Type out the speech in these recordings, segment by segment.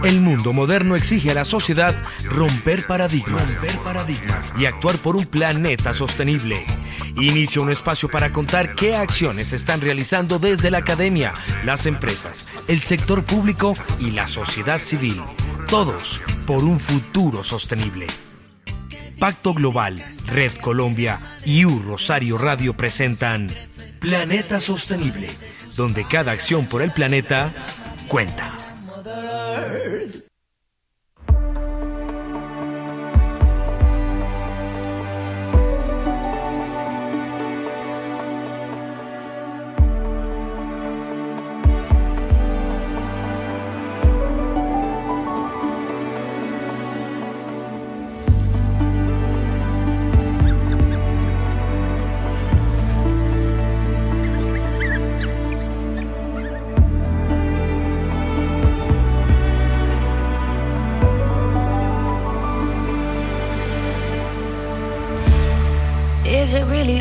El mundo moderno exige a la sociedad romper paradigmas y actuar por un planeta sostenible. Inicia un espacio para contar qué acciones se están realizando desde la academia, las empresas, el sector público y la sociedad civil. Todos por un futuro sostenible. Pacto Global, Red Colombia y Rosario Radio presentan Planeta Sostenible, donde cada acción por el planeta cuenta. Is it really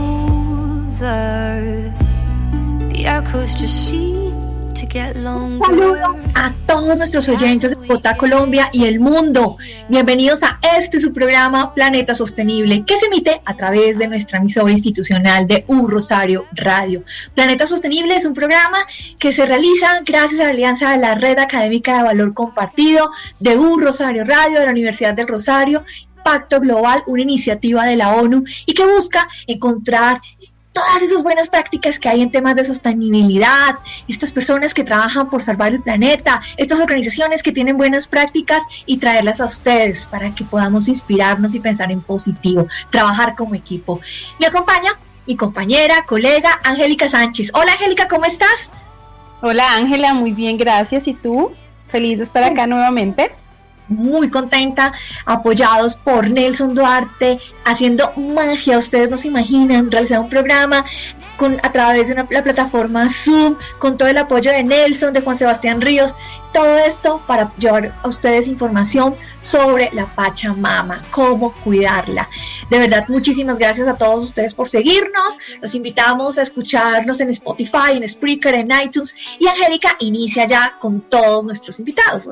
over? The echoes just seem to get longer. Saludo a todos nuestros oyentes de Bogotá, Colombia y el mundo. Bienvenidos a su programa Planeta Sostenible, que se emite a través de nuestra emisora institucional de Rosario Radio. Planeta Sostenible es un programa que se realiza gracias a la alianza de la Red Académica de Valor Compartido de Rosario Radio, de la Universidad del Rosario, Pacto Global, una iniciativa de la ONU y que busca encontrar todas esas buenas prácticas que hay en temas de sostenibilidad, estas personas que trabajan por salvar el planeta, estas organizaciones que tienen buenas prácticas y traerlas a ustedes para que podamos inspirarnos y pensar en positivo, trabajar como equipo. Me acompaña mi compañera, colega, Angélica Sánchez. Hola Angélica, ¿cómo estás? Hola Ángela, muy bien, gracias. ¿Y tú? Feliz de estar acá nuevamente. Muy contenta, apoyados por Nelson Duarte, haciendo magia. Ustedes no se imaginan realizar un programa a través de la plataforma Zoom, con todo el apoyo de Nelson, de Juan Sebastián Ríos, todo esto para llevar a ustedes información sobre la Pachamama, cómo cuidarla. De verdad, muchísimas gracias a todos ustedes por seguirnos. Los invitamos a escucharnos en Spotify, en Spreaker, en iTunes, y Angélica inicia ya con todos nuestros invitados.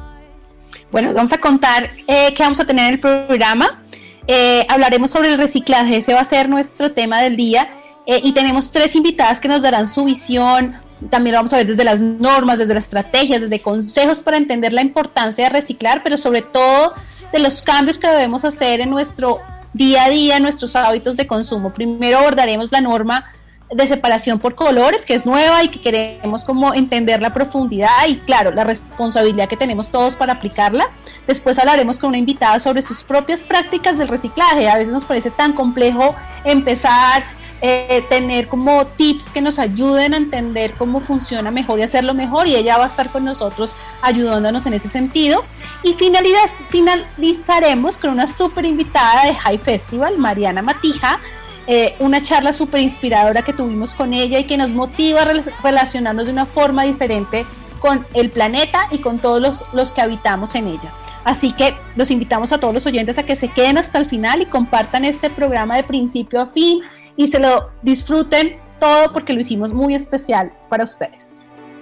Bueno, vamos a contar qué vamos a tener en el programa. Hablaremos sobre el reciclaje, ese va a ser nuestro tema del día. Y tenemos 3 invitadas que nos darán su visión. También lo vamos a ver desde las normas, desde las estrategias, desde consejos para entender la importancia de reciclar, pero sobre todo de los cambios que debemos hacer en nuestro día a día, en nuestros hábitos de consumo. Primero abordaremos la norma de separación por colores, que es nueva y que queremos como entender la profundidad y claro, la responsabilidad que tenemos todos para aplicarla. Después hablaremos con una invitada sobre sus propias prácticas del reciclaje. A veces nos parece tan complejo empezar, tener como tips que nos ayuden a entender cómo funciona mejor y hacerlo mejor, y ella va a estar con nosotros ayudándonos en ese sentido. Y finalizaremos con una súper invitada de High Festival, Mariana Matija, una charla súper inspiradora que tuvimos con ella y que nos motiva a relacionarnos de una forma diferente con el planeta y con todos los que habitamos en ella. Así que los invitamos a todos los oyentes a que se queden hasta el final y compartan este programa de principio a fin y se lo disfruten todo porque lo hicimos muy especial para ustedes.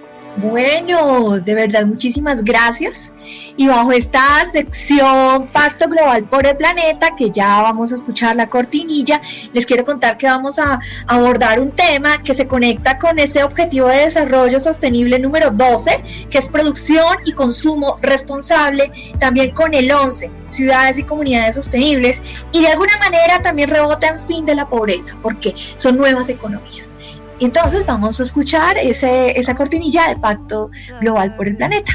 Bueno, de verdad, muchísimas gracias. Y bajo esta sección Pacto Global por el Planeta, que ya vamos a escuchar la cortinilla, les quiero contar que vamos a abordar un tema que se conecta con ese objetivo de desarrollo sostenible número 12, que es producción y consumo responsable, también con el 11, ciudades y comunidades sostenibles, y de alguna manera también rebota en fin de la pobreza, porque son nuevas economías. Entonces vamos a escuchar esa cortinilla de Pacto Global por el Planeta.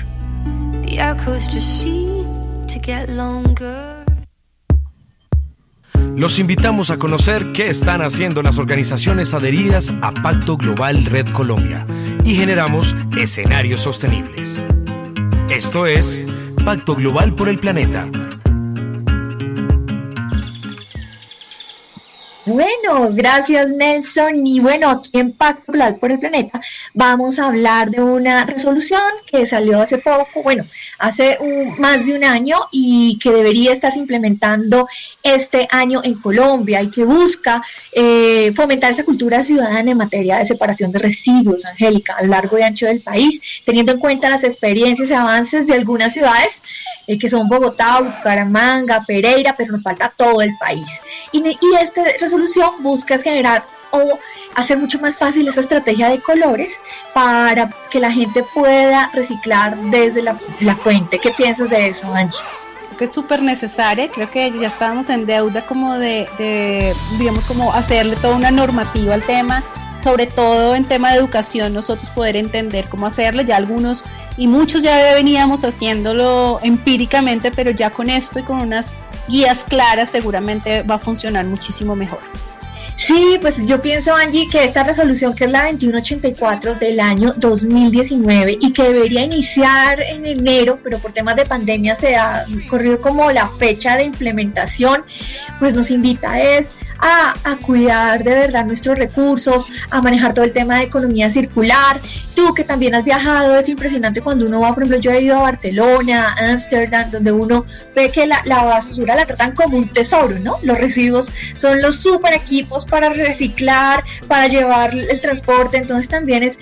Los invitamos a conocer qué están haciendo las organizaciones adheridas a Pacto Global Red Colombia y generamos escenarios sostenibles. Esto es Pacto Global por el Planeta. Bueno, gracias Nelson. Y bueno, aquí en Pacto Global por el Planeta vamos a hablar de una resolución que salió hace poco, bueno, hace más de un año y que debería estarse implementando este año en Colombia y que busca fomentar esa cultura ciudadana en materia de separación de residuos, Angélica, a lo largo y ancho del país, teniendo en cuenta las experiencias y avances de algunas ciudades que son Bogotá, Bucaramanga, Pereira, pero nos falta todo el país. Y esta resolución busca generar o hacer mucho más fácil esa estrategia de colores para que la gente pueda reciclar desde la fuente. ¿Qué piensas de eso, Angie? Creo que es súper necesaria, creo que ya estábamos en deuda como de digamos, como hacerle toda una normativa al tema, sobre todo en tema de educación, nosotros poder entender cómo hacerlo, ya algunos y muchos ya veníamos haciéndolo empíricamente, pero ya con esto y con unas guías claras seguramente va a funcionar muchísimo mejor. Sí, pues yo pienso, Angie, que esta resolución, que es la 2184 del año 2019 y que debería iniciar en enero, pero por temas de pandemia se ha corrido como la fecha de implementación, pues nos invita a cuidar de verdad nuestros recursos, a manejar todo el tema de economía circular. Tú que también has viajado, es impresionante cuando uno va, por ejemplo, yo he ido a Barcelona, a Ámsterdam, donde uno ve que la basura la tratan como un tesoro, ¿no? Los residuos son los super equipos para reciclar, para llevar el transporte, entonces también es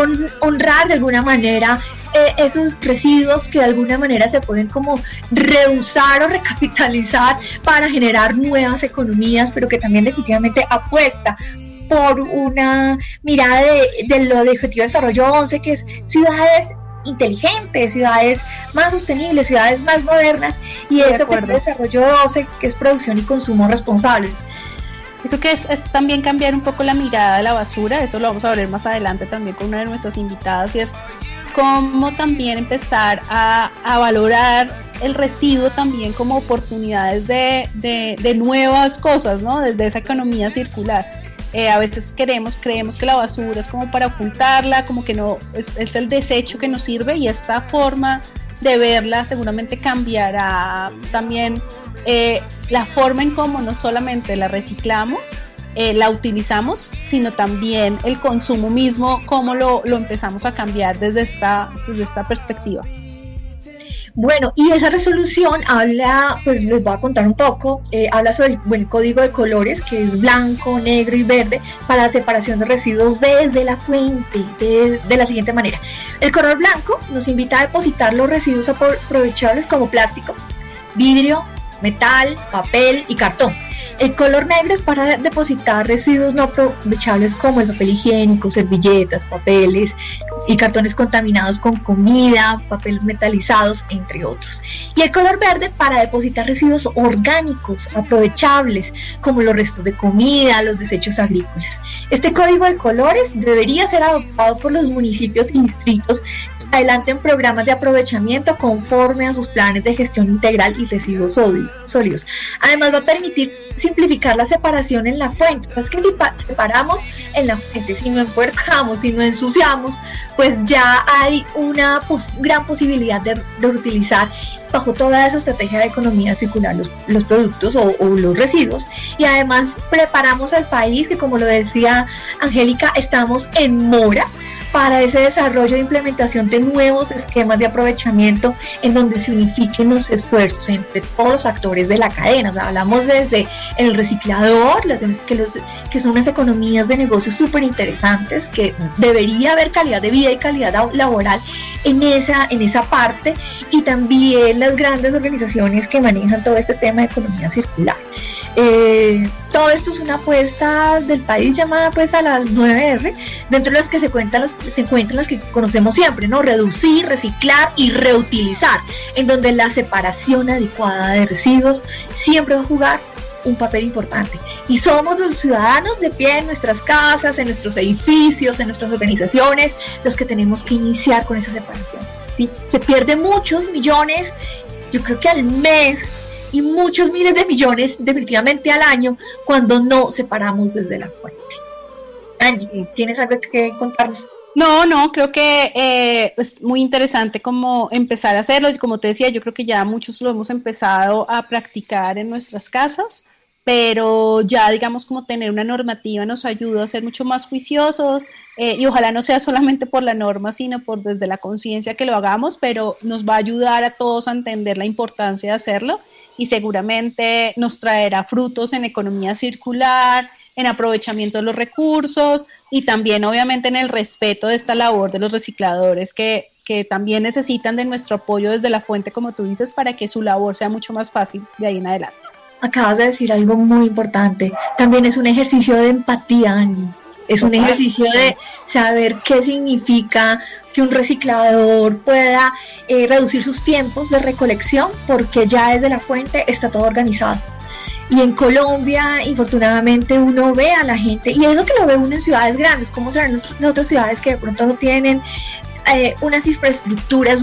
honrar de alguna manera esos residuos que de alguna manera se pueden como reusar o recapitalizar para generar nuevas economías, pero que también definitivamente apuesta por una mirada de lo de Objetivo de Desarrollo 11, que es ciudades inteligentes, ciudades más sostenibles, ciudades más modernas, y ese Objetivo de Desarrollo 12, que es producción y consumo responsables. Yo creo que es también cambiar un poco la mirada de la basura, eso lo vamos a ver más adelante también con una de nuestras invitadas, y es cómo también empezar a valorar el residuo también como oportunidades de nuevas cosas, ¿no? Desde esa economía circular. A veces creemos que la basura es como para ocultarla, como que no, es el desecho que nos sirve, y esta forma de verla seguramente cambiará también la forma en cómo no solamente la reciclamos, la utilizamos, sino también el consumo mismo, cómo lo empezamos a cambiar desde esta perspectiva. Bueno, y esa resolución habla, pues les voy a contar un poco, habla sobre el código de colores, que es blanco, negro y verde, para la separación de residuos desde la fuente, de la siguiente manera. El color blanco nos invita a depositar los residuos aprovechables como plástico, vidrio, metal, papel y cartón. El color negro es para depositar residuos no aprovechables como el papel higiénico, servilletas, papeles y cartones contaminados con comida, papeles metalizados, entre otros. Y el color verde para depositar residuos orgánicos aprovechables como los restos de comida, los desechos agrícolas. Este código de colores debería ser adoptado por los municipios y distritos adelanten programas de aprovechamiento conforme a sus planes de gestión integral y residuos sólidos. Además va a permitir simplificar la separación en la fuente. Es que si separamos en la fuente, si no empuercamos, si no ensuciamos, pues ya hay una gran posibilidad de reutilizar bajo toda esa estrategia de economía circular los productos o los residuos, y además preparamos al país, que como lo decía Angélica, estamos en mora para ese desarrollo e implementación de nuevos esquemas de aprovechamiento en donde se unifiquen los esfuerzos entre todos los actores de la cadena. O sea, hablamos desde el reciclador, que son unas economías de negocios súper interesantes, que debería haber calidad de vida y calidad laboral en esa parte, y también las grandes organizaciones que manejan todo este tema de economía circular. Todo esto es una apuesta del país llamada pues a las 9R, dentro de las que se encuentran las que conocemos siempre, ¿no? Reducir, reciclar y reutilizar, en donde la separación adecuada de residuos siempre va a jugar un papel importante. Y somos los ciudadanos de pie en nuestras casas, en nuestros edificios, en nuestras organizaciones, los que tenemos que iniciar con esa separación, ¿sí? Se pierden muchos millones, yo creo que al mes, y muchos miles de millones definitivamente al año, cuando no separamos desde la fuente. Angie, ¿tienes algo que contarnos? No, creo que es muy interesante como empezar a hacerlo, y como te decía, yo creo que ya muchos lo hemos empezado a practicar en nuestras casas, pero ya digamos como tener una normativa nos ayuda a ser mucho más juiciosos, y ojalá no sea solamente por la norma, sino por desde la conciencia que lo hagamos, pero nos va a ayudar a todos a entender la importancia de hacerlo y seguramente nos traerá frutos en economía circular, en aprovechamiento de los recursos y también obviamente en el respeto de esta labor de los recicladores que también necesitan de nuestro apoyo desde la fuente, como tú dices, para que su labor sea mucho más fácil de ahí en adelante. Acabas de decir algo muy importante, también es un ejercicio de empatía, Angie. Es un ejercicio de saber qué significa que un reciclador pueda reducir sus tiempos de recolección porque ya desde la fuente está todo organizado. Y en Colombia, infortunadamente, uno ve a la gente, y es lo que lo ve uno en ciudades grandes, como serán las otras ciudades que de pronto no tienen unas infraestructuras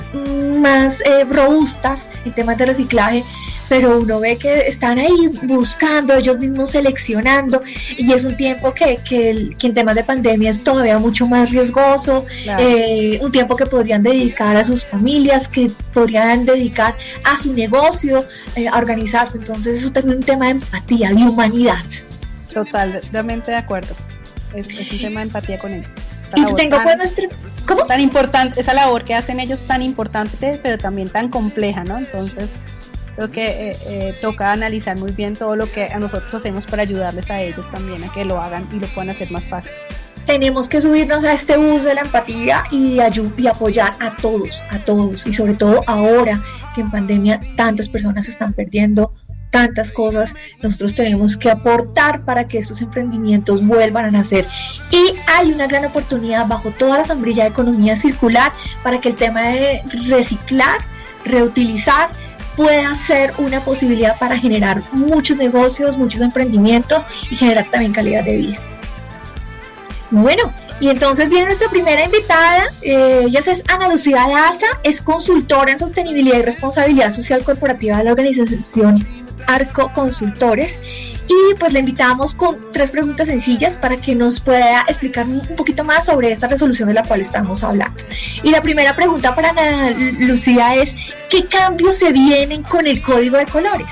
más robustas en temas de reciclaje, pero uno ve que están ahí buscando, ellos mismos seleccionando, y es un tiempo que en temas de pandemia es todavía mucho más riesgoso, claro. Un tiempo que podrían dedicar a sus familias, que podrían dedicar a su negocio, a organizarse. Entonces eso también es un tema de empatía, de humanidad. Totalmente de acuerdo, es un tema de empatía con ellos. Y tengo pues nuestro... ¿Cómo? Tan importante, esa labor que hacen ellos tan importante, pero también tan compleja, ¿no? Entonces creo que toca analizar muy bien todo lo que a nosotros hacemos para ayudarles a ellos también a que lo hagan y lo puedan hacer más fácil. Tenemos que subirnos a este bus de la empatía y apoyar a todos, y sobre todo ahora que en pandemia tantas personas están perdiendo tantas cosas. Nosotros tenemos que aportar para que estos emprendimientos vuelvan a nacer, y hay una gran oportunidad bajo toda la sombrilla de economía circular para que el tema de reciclar, reutilizar pueda ser una posibilidad para generar muchos negocios, muchos emprendimientos y generar también calidad de vida. Bueno, y entonces viene nuestra primera invitada. Ella es Ana Lucía Daza, es consultora en sostenibilidad y responsabilidad social corporativa de la organización Arco Consultores, y pues la invitamos con 3 preguntas sencillas para que nos pueda explicar un poquito más sobre esta resolución de la cual estamos hablando. Y la primera pregunta para Ana Lucía es: ¿qué cambios se vienen con el Código de Colores?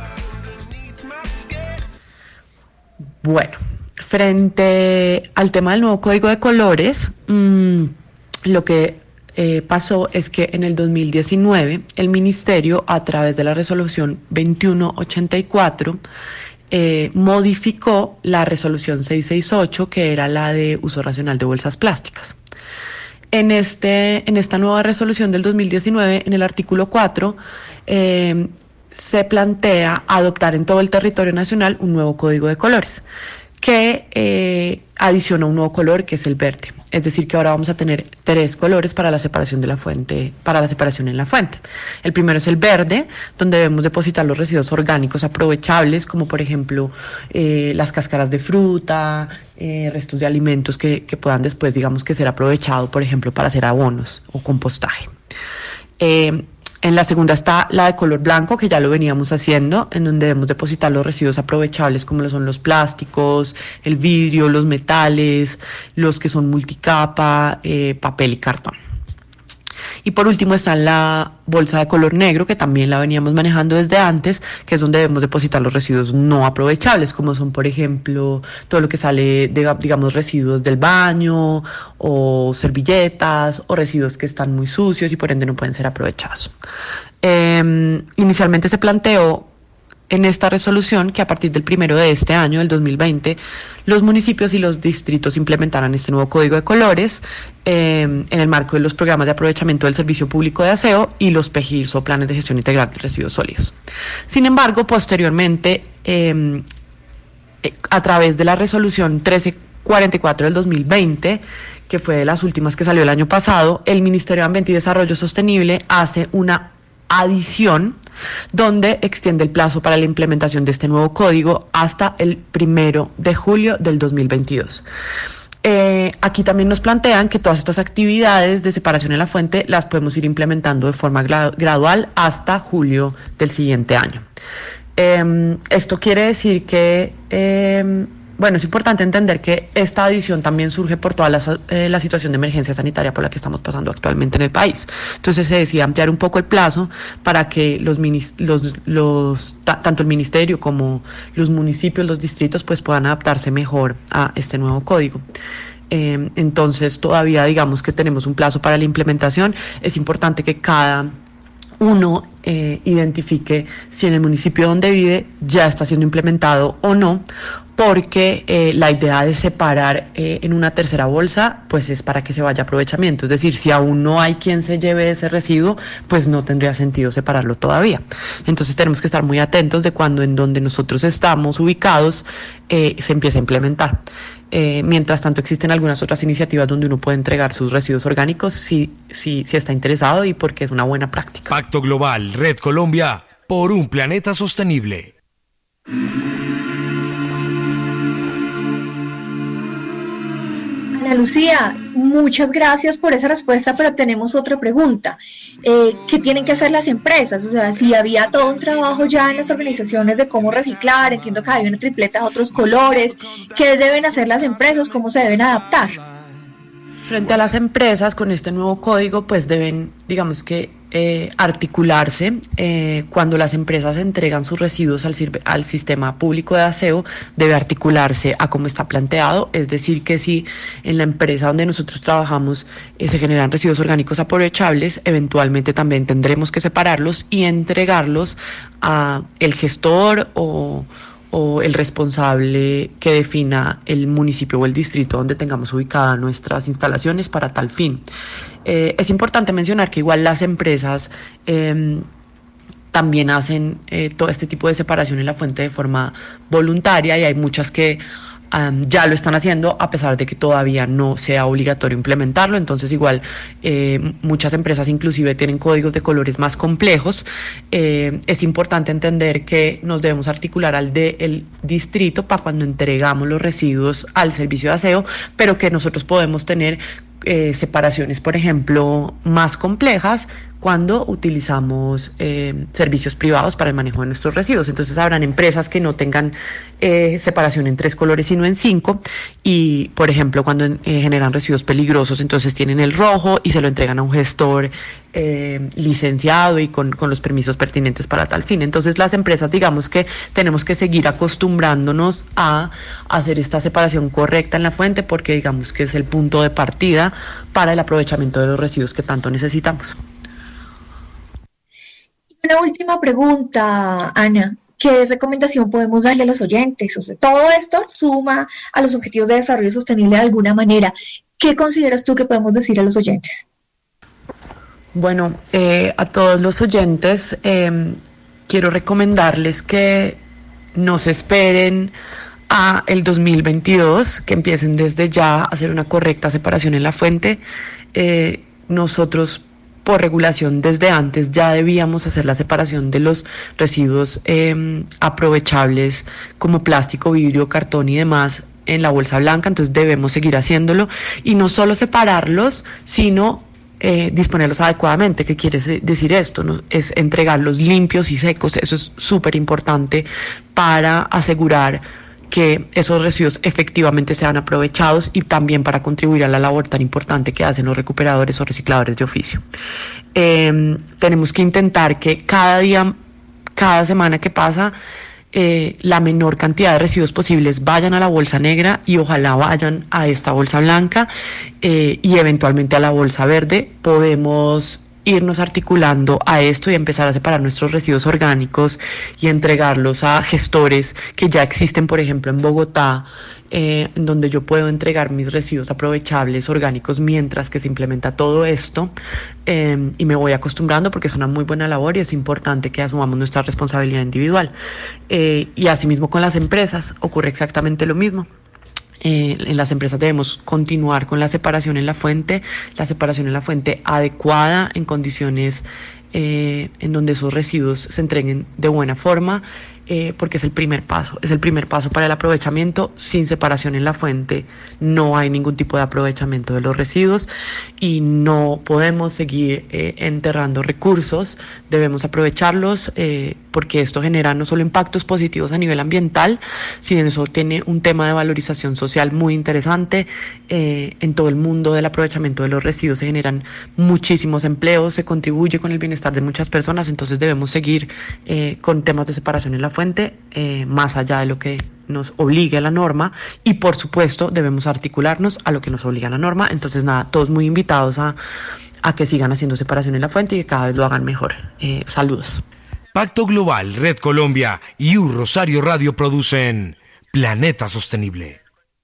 Bueno, frente al tema del nuevo Código de Colores, lo que pasó es que en el 2019 el Ministerio, a través de la resolución 2184, modificó la resolución 668, que era la de uso racional de bolsas plásticas. En esta nueva resolución del 2019, en el artículo 4, se plantea adoptar en todo el territorio nacional un nuevo Código de Colores, que adiciona un nuevo color, que es el verde. Es decir, que ahora vamos a tener 3 colores para la separación de la fuente, para la separación en la fuente. El primero es el verde, donde debemos depositar los residuos orgánicos aprovechables, como por ejemplo las cáscaras de fruta, restos de alimentos que puedan después, digamos, que ser aprovechados, por ejemplo, para hacer abonos o compostaje. En la segunda está la de color blanco, que ya lo veníamos haciendo, en donde debemos depositar los residuos aprovechables, como lo son los plásticos, el vidrio, los metales, los que son multicapa, papel y cartón. Y por último está la bolsa de color negro, que también la veníamos manejando desde antes, que es donde debemos depositar los residuos no aprovechables, como son, por ejemplo, todo lo que sale de, digamos, residuos del baño, o servilletas, o residuos que están muy sucios y por ende no pueden ser aprovechados. Inicialmente se planteó en esta resolución que a partir del 1 de este año, del 2020, los municipios y los distritos implementarán este nuevo Código de Colores en el marco de los programas de aprovechamiento del servicio público de aseo y los PEGIRS, o planes de gestión integral de residuos sólidos. Sin embargo, posteriormente, a través de la resolución 1344 del 2020, que fue de las últimas que salió el año pasado, el Ministerio de Ambiente y Desarrollo Sostenible hace una adición donde extiende el plazo para la implementación de este nuevo código hasta el 1 de julio del 2022. Aquí también nos plantean que todas estas actividades de separación en la fuente las podemos ir implementando de forma gradual hasta julio del siguiente año. Esto quiere decir que bueno, es importante entender que esta adición también surge por toda la situación de emergencia sanitaria por la que estamos pasando actualmente en el país. Entonces se decide ampliar un poco el plazo para que tanto el ministerio como los municipios, los distritos, pues puedan adaptarse mejor a este nuevo código. Entonces todavía digamos que tenemos un plazo para la implementación. Es importante que cada uno identifique si en el municipio donde vive ya está siendo implementado o no, porque la idea de separar en una tercera bolsa pues es para que se vaya aprovechamiento, es decir, si aún no hay quien se lleve ese residuo, pues no tendría sentido separarlo todavía. Entonces tenemos que estar muy atentos de cuando en donde nosotros estamos ubicados se empieza a implementar. Mientras tanto existen algunas otras iniciativas donde uno puede entregar sus residuos orgánicos si está interesado y porque es una buena práctica. Pacto Global, Red Colombia, por un planeta sostenible. Ana Lucía, muchas gracias por esa respuesta, pero tenemos otra pregunta. ¿Qué tienen que hacer las empresas? O sea, si había todo un trabajo ya en las organizaciones de cómo reciclar, entiendo que había una tripleta de otros colores, ¿qué deben hacer las empresas? ¿Cómo se deben adaptar? Frente a las empresas, con este nuevo código, pues deben, digamos que, articularse. Cuando las empresas entregan sus residuos al sistema público de aseo, debe articularse a cómo está planteado, es decir, que si en la empresa donde nosotros trabajamos se generan residuos orgánicos aprovechables, eventualmente también tendremos que separarlos y entregarlos a el gestor o el responsable que defina el municipio o el distrito donde tengamos ubicadas nuestras instalaciones para tal fin. Es importante mencionar que igual las empresas también hacen todo este tipo de separación en la fuente de forma voluntaria y hay muchas que ya lo están haciendo a pesar de que todavía no sea obligatorio implementarlo. Entonces igual muchas empresas inclusive tienen códigos de colores más complejos. Es importante entender que nos debemos articular al del distrito para cuando entregamos los residuos al servicio de aseo, pero que nosotros podemos tener separaciones, por ejemplo, más complejas cuando utilizamos servicios privados para el manejo de nuestros residuos. Entonces habrán empresas que no tengan separación en 3 colores sino en 5 y, por ejemplo, cuando generan residuos peligrosos, entonces tienen el rojo y se lo entregan a un gestor licenciado y con los permisos pertinentes para tal fin. Entonces las empresas, digamos que tenemos que seguir acostumbrándonos a hacer esta separación correcta en la fuente porque digamos que es el punto de partida para el aprovechamiento de los residuos que tanto necesitamos. Una última pregunta, Ana. ¿Qué recomendación podemos darle a los oyentes? O sea, todo esto suma a los objetivos de desarrollo sostenible de alguna manera. ¿Qué consideras tú que podemos decir a los oyentes? Bueno, a todos los oyentes quiero recomendarles que no se esperen a el 2022, que empiecen desde ya a hacer una correcta separación en la fuente. Nosotros por regulación desde antes ya debíamos hacer la separación de los residuos aprovechables como plástico, vidrio, cartón y demás en la bolsa blanca, entonces debemos seguir haciéndolo y no solo separarlos, sino disponerlos adecuadamente. ¿Qué quiere decir esto? ¿No? Es entregarlos limpios y secos. Eso es súper importante para asegurar que esos residuos efectivamente sean aprovechados y también para contribuir a la labor tan importante que hacen los recuperadores o recicladores de oficio. Tenemos que intentar que cada día, cada semana que pasa, la menor cantidad de residuos posibles vayan a la bolsa negra y ojalá vayan a esta bolsa blanca y eventualmente a la bolsa verde. Podemos irnos articulando a esto y empezar a separar nuestros residuos orgánicos y entregarlos a gestores que ya existen, por ejemplo, en Bogotá, en donde yo puedo entregar mis residuos aprovechables orgánicos mientras que se implementa todo esto, y me voy acostumbrando porque es una muy buena labor y es importante que asumamos nuestra responsabilidad individual. Y asimismo con las empresas ocurre exactamente lo mismo. En las empresas debemos continuar con la separación en la fuente adecuada en condiciones en donde esos residuos se entreguen de buena forma porque es el primer paso para el aprovechamiento. Sin separación en la fuente no hay ningún tipo de aprovechamiento de los residuos y no podemos seguir enterrando recursos, debemos aprovecharlos porque esto genera no solo impactos positivos a nivel ambiental, sino eso tiene un tema de valorización social muy interesante. En todo el mundo del aprovechamiento de los residuos se generan muchísimos empleos, se contribuye con el bienestar de muchas personas, entonces debemos seguir con temas de separación en la fuente, más allá de lo que nos obligue la norma, y por supuesto debemos articularnos a lo que nos obliga la norma. Entonces nada, todos muy invitados a que sigan haciendo separación en la fuente y que cada vez lo hagan mejor. Saludos. Pacto Global, Red Colombia y Rosario Radio producen Planeta Sostenible.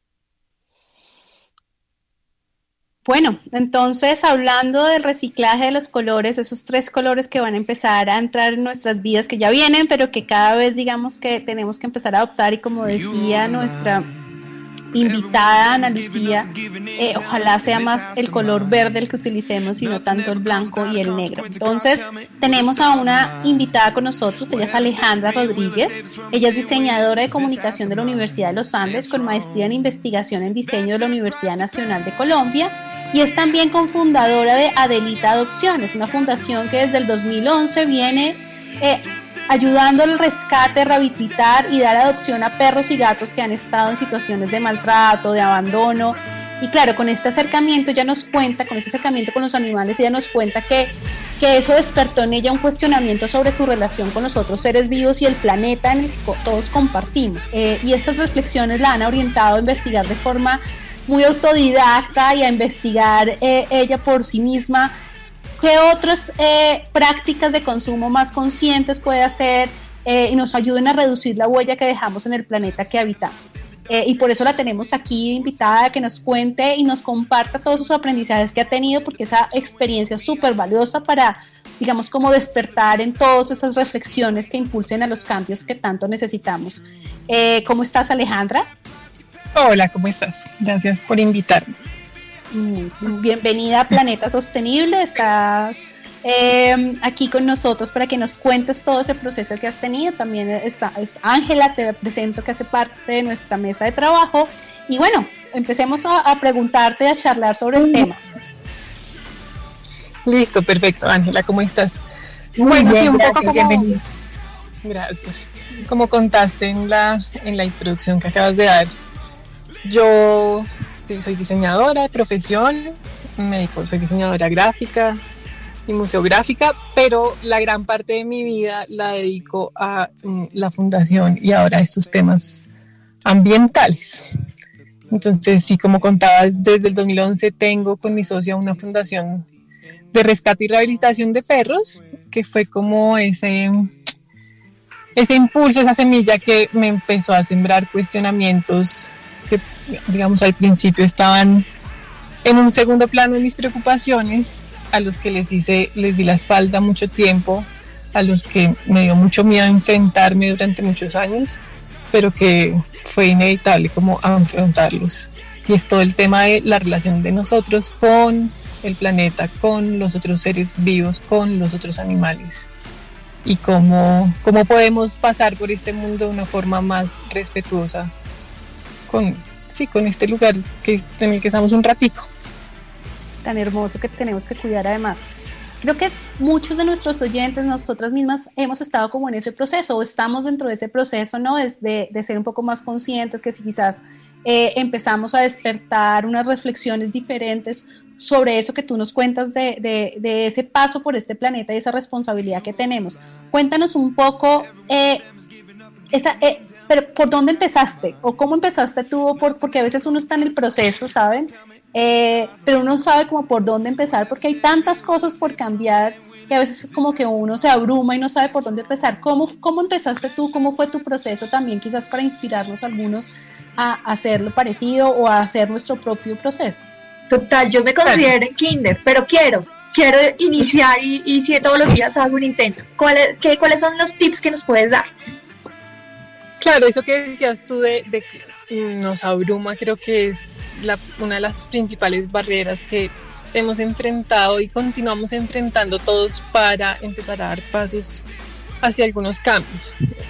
Bueno, entonces hablando del reciclaje de los colores, esos 3 colores que van a empezar a entrar en nuestras vidas, que ya vienen, pero que cada vez digamos que tenemos que empezar a adoptar, y como decía nuestra invitada Ana Lucía, ojalá sea más el color verde el que utilicemos y no tanto el blanco y el negro. Entonces tenemos a una invitada con nosotros, ella es Alejandra Rodríguez, ella es diseñadora de comunicación de la Universidad de los Andes con maestría en investigación en diseño de la Universidad Nacional de Colombia, y es también cofundadora de Adelita Adopciones, una fundación que desde el 2011 viene ayudando al rescate, rehabilitar y dar adopción a perros y gatos que han estado en situaciones de maltrato, de abandono. Y claro, con este acercamiento ella nos cuenta, con este acercamiento con los animales, ella nos cuenta que eso despertó en ella un cuestionamiento sobre su relación con los otros seres vivos y el planeta en el que todos compartimos. Y estas reflexiones la han orientado a investigar de forma muy autodidacta y a investigar ella por sí misma qué otras prácticas de consumo más conscientes puede hacer y nos ayuden a reducir la huella que dejamos en el planeta que habitamos. Y por eso la tenemos aquí invitada a que nos cuente y nos comparta todos sus aprendizajes que ha tenido, porque esa experiencia es súper valiosa para, digamos, como despertar en todas esas reflexiones que impulsen a los cambios que tanto necesitamos. ¿Cómo estás, Alejandra? Hola, ¿cómo estás? Gracias por invitarme. Bienvenida a Planeta Sostenible, estás aquí con nosotros para que nos cuentes todo ese proceso que has tenido. También está Ángela, te presento, que hace parte de nuestra mesa de trabajo. Y bueno, empecemos a preguntarte, a charlar sobre el tema. Listo, perfecto. Ángela, ¿cómo estás? Muy bien, sí, un poco como... Bienvenida. Gracias. Como contaste en la introducción que acabas de dar, yo sí, soy diseñadora de profesión, soy diseñadora gráfica y museográfica, pero la gran parte de mi vida la dedico a la fundación y ahora a estos temas ambientales. Entonces, sí, como contabas, desde el 2011 tengo con mi socia una fundación de rescate y rehabilitación de perros, que fue como ese impulso, esa semilla que me empezó a sembrar cuestionamientos que, digamos, al principio estaban en un segundo plano de mis preocupaciones, a los que les di la espalda mucho tiempo, a los que me dio mucho miedo enfrentarme durante muchos años, pero que fue inevitable como afrontarlos. Y es todo el tema de la relación de nosotros con el planeta, con los otros seres vivos, con los otros animales, y cómo podemos pasar por este mundo de una forma más respetuosa con este lugar en el que estamos un ratico. Tan hermoso que tenemos que cuidar además. Creo que muchos de nuestros oyentes, nosotras mismas, hemos estado como en ese proceso, o estamos dentro de ese proceso, ¿no? De ser un poco más conscientes, que si quizás empezamos a despertar unas reflexiones diferentes sobre eso que tú nos cuentas de ese paso por este planeta y esa responsabilidad que tenemos. Cuéntanos un poco pero ¿por dónde empezaste? ¿O cómo empezaste tú? Porque a veces uno está en el proceso, ¿saben? Pero uno sabe como por dónde empezar, porque hay tantas cosas por cambiar que a veces como que uno se abruma y no sabe por dónde empezar. ¿Cómo empezaste tú? ¿Cómo fue tu proceso también, quizás para inspirarnos algunos a hacer lo parecido o a hacer nuestro propio proceso? Total, yo me considero en kinder, pero quiero iniciar y si todos los días hago un intento. ¿Cuáles son los tips que nos puedes dar? Claro, eso que decías tú de que nos abruma, creo que es una de las principales barreras que hemos enfrentado y continuamos enfrentando todos para empezar a dar pasos hacia algunos cambios.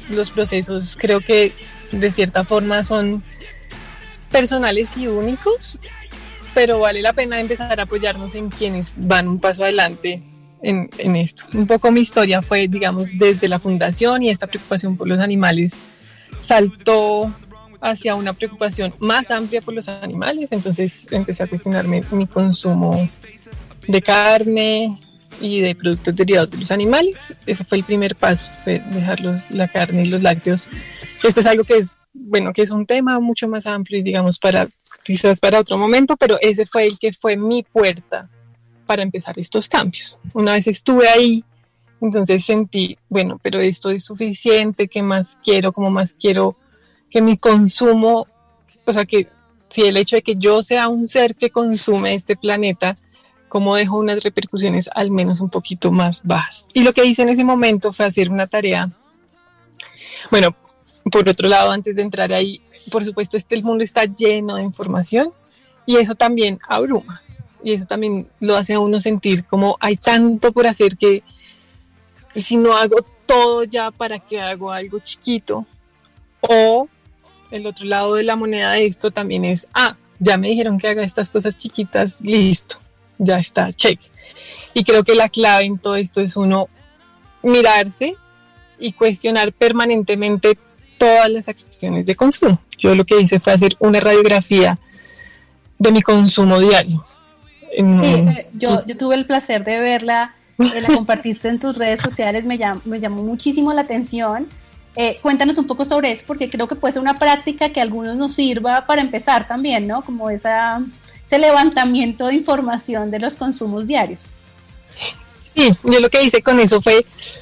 los procesos creo que de cierta forma son personales y únicos, pero vale la pena empezar a apoyarnos en quienes van un paso adelante en esto. Un poco mi historia fue, digamos, desde la fundación, y esta preocupación por los animales saltó hacia una preocupación más amplia por los animales. Entonces empecé a cuestionarme mi consumo de carne y de productos derivados de los animales. Ese fue el primer paso, fue dejar la carne y los lácteos. Esto es algo que es un tema mucho más amplio y digamos quizás para otro momento, pero ese fue el que fue mi puerta para empezar estos cambios. Una vez estuve ahí, entonces sentí, bueno, pero esto es suficiente, ¿qué más quiero? ¿Cómo más quiero que mi consumo, o sea, que si el hecho de que yo sea un ser que consume este planeta, cómo dejo unas repercusiones al menos un poquito más bajas? Y lo que hice en ese momento fue hacer una tarea. Bueno, por otro lado, antes de entrar ahí, por supuesto, el mundo está lleno de información y eso también abruma. Y eso también lo hace a uno sentir como hay tanto por hacer que si no hago todo ya, ¿para qué hago algo chiquito? O el otro lado de la moneda de esto también es, ya me dijeron que haga estas cosas chiquitas, listo, ya está, check. Y creo que la clave en todo esto es uno mirarse y cuestionar permanentemente todas las acciones de consumo. Yo lo que hice fue hacer una radiografía de mi consumo diario. Sí, yo tuve el placer de verla, la compartiste en tus redes sociales, me llamó muchísimo la atención. Cuéntanos un poco sobre eso, porque creo que puede ser una práctica que a algunos nos sirva para empezar también, ¿no? Como ese levantamiento de información de los consumos diarios. Sí, yo lo que hice con eso fue,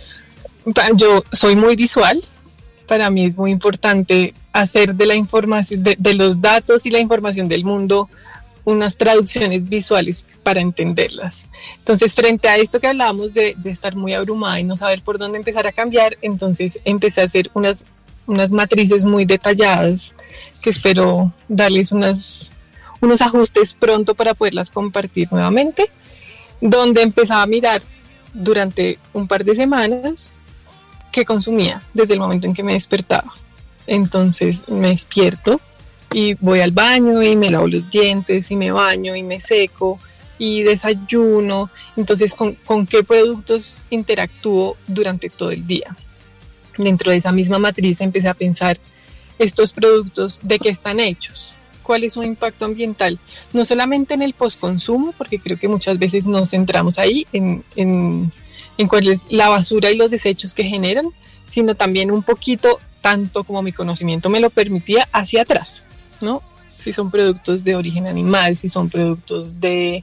yo soy muy visual, para mí es muy importante hacer de la información, de los datos y la información del mundo, unas traducciones visuales para entenderlas. Entonces, frente a esto que hablábamos de estar muy abrumada y no saber por dónde empezar a cambiar, entonces empecé a hacer unas matrices muy detalladas que espero darles unos ajustes pronto para poderlas compartir nuevamente, donde empezaba a mirar durante un par de semanas qué consumía desde el momento en que me despertaba. Entonces me despierto y voy al baño y me lavo los dientes y me baño y me seco y desayuno. Entonces, ¿con qué productos interactúo durante todo el día? Dentro de esa misma matriz empecé a pensar, estos productos, ¿de qué están hechos? ¿Cuál es su impacto ambiental? No solamente en el postconsumo, porque creo que muchas veces nos centramos ahí en cuál es la basura y los desechos que generan, sino también un poquito, tanto como mi conocimiento me lo permitía, hacia atrás, ¿no? Si son productos de origen animal, si son productos de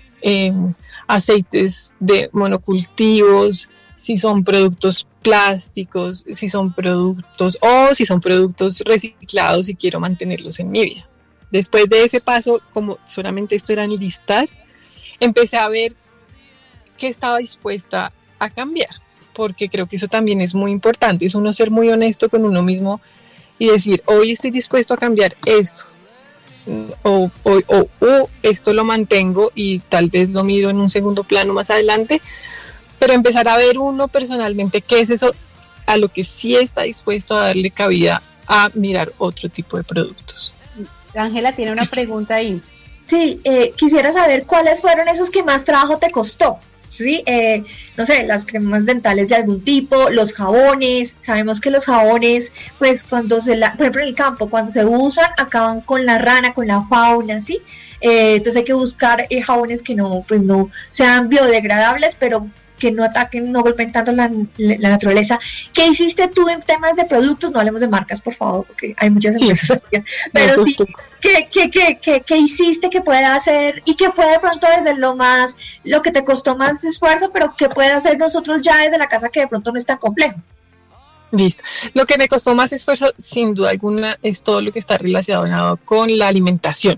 aceites de monocultivos, si son productos plásticos, si son productos reciclados y quiero mantenerlos en mi vida. Después de ese paso, como solamente esto era enlistar, empecé a ver qué estaba dispuesta a cambiar, porque creo que eso también es muy importante, es uno ser muy honesto con uno mismo y decir, hoy estoy dispuesto a cambiar esto, o esto lo mantengo y tal vez lo miro en un segundo plano más adelante, pero empezar a ver uno personalmente qué es eso a lo que sí está dispuesto a darle cabida a mirar otro tipo de productos. Ángela tiene una pregunta ahí. Sí, quisiera saber cuáles fueron esos que más trabajo te costó. Sí, no sé, las cremas dentales de algún tipo, los jabones. Sabemos que los jabones, pues cuando por ejemplo en el campo, cuando se usan, acaban con la rana, con la fauna, ¿sí? Entonces hay que buscar jabones que no sean biodegradables, pero que no ataquen, no golpeen tanto la naturaleza. ¿Qué hiciste tú en temas de productos? No hablemos de marcas, por favor, porque hay muchas empresas. Pero sí, ¿qué hiciste que pueda hacer? Y que fue de pronto desde lo que te costó más esfuerzo, pero que puede hacer nosotros ya desde la casa, que de pronto no es tan complejo. Listo. Lo que me costó más esfuerzo, sin duda alguna, es todo lo que está relacionado con la alimentación.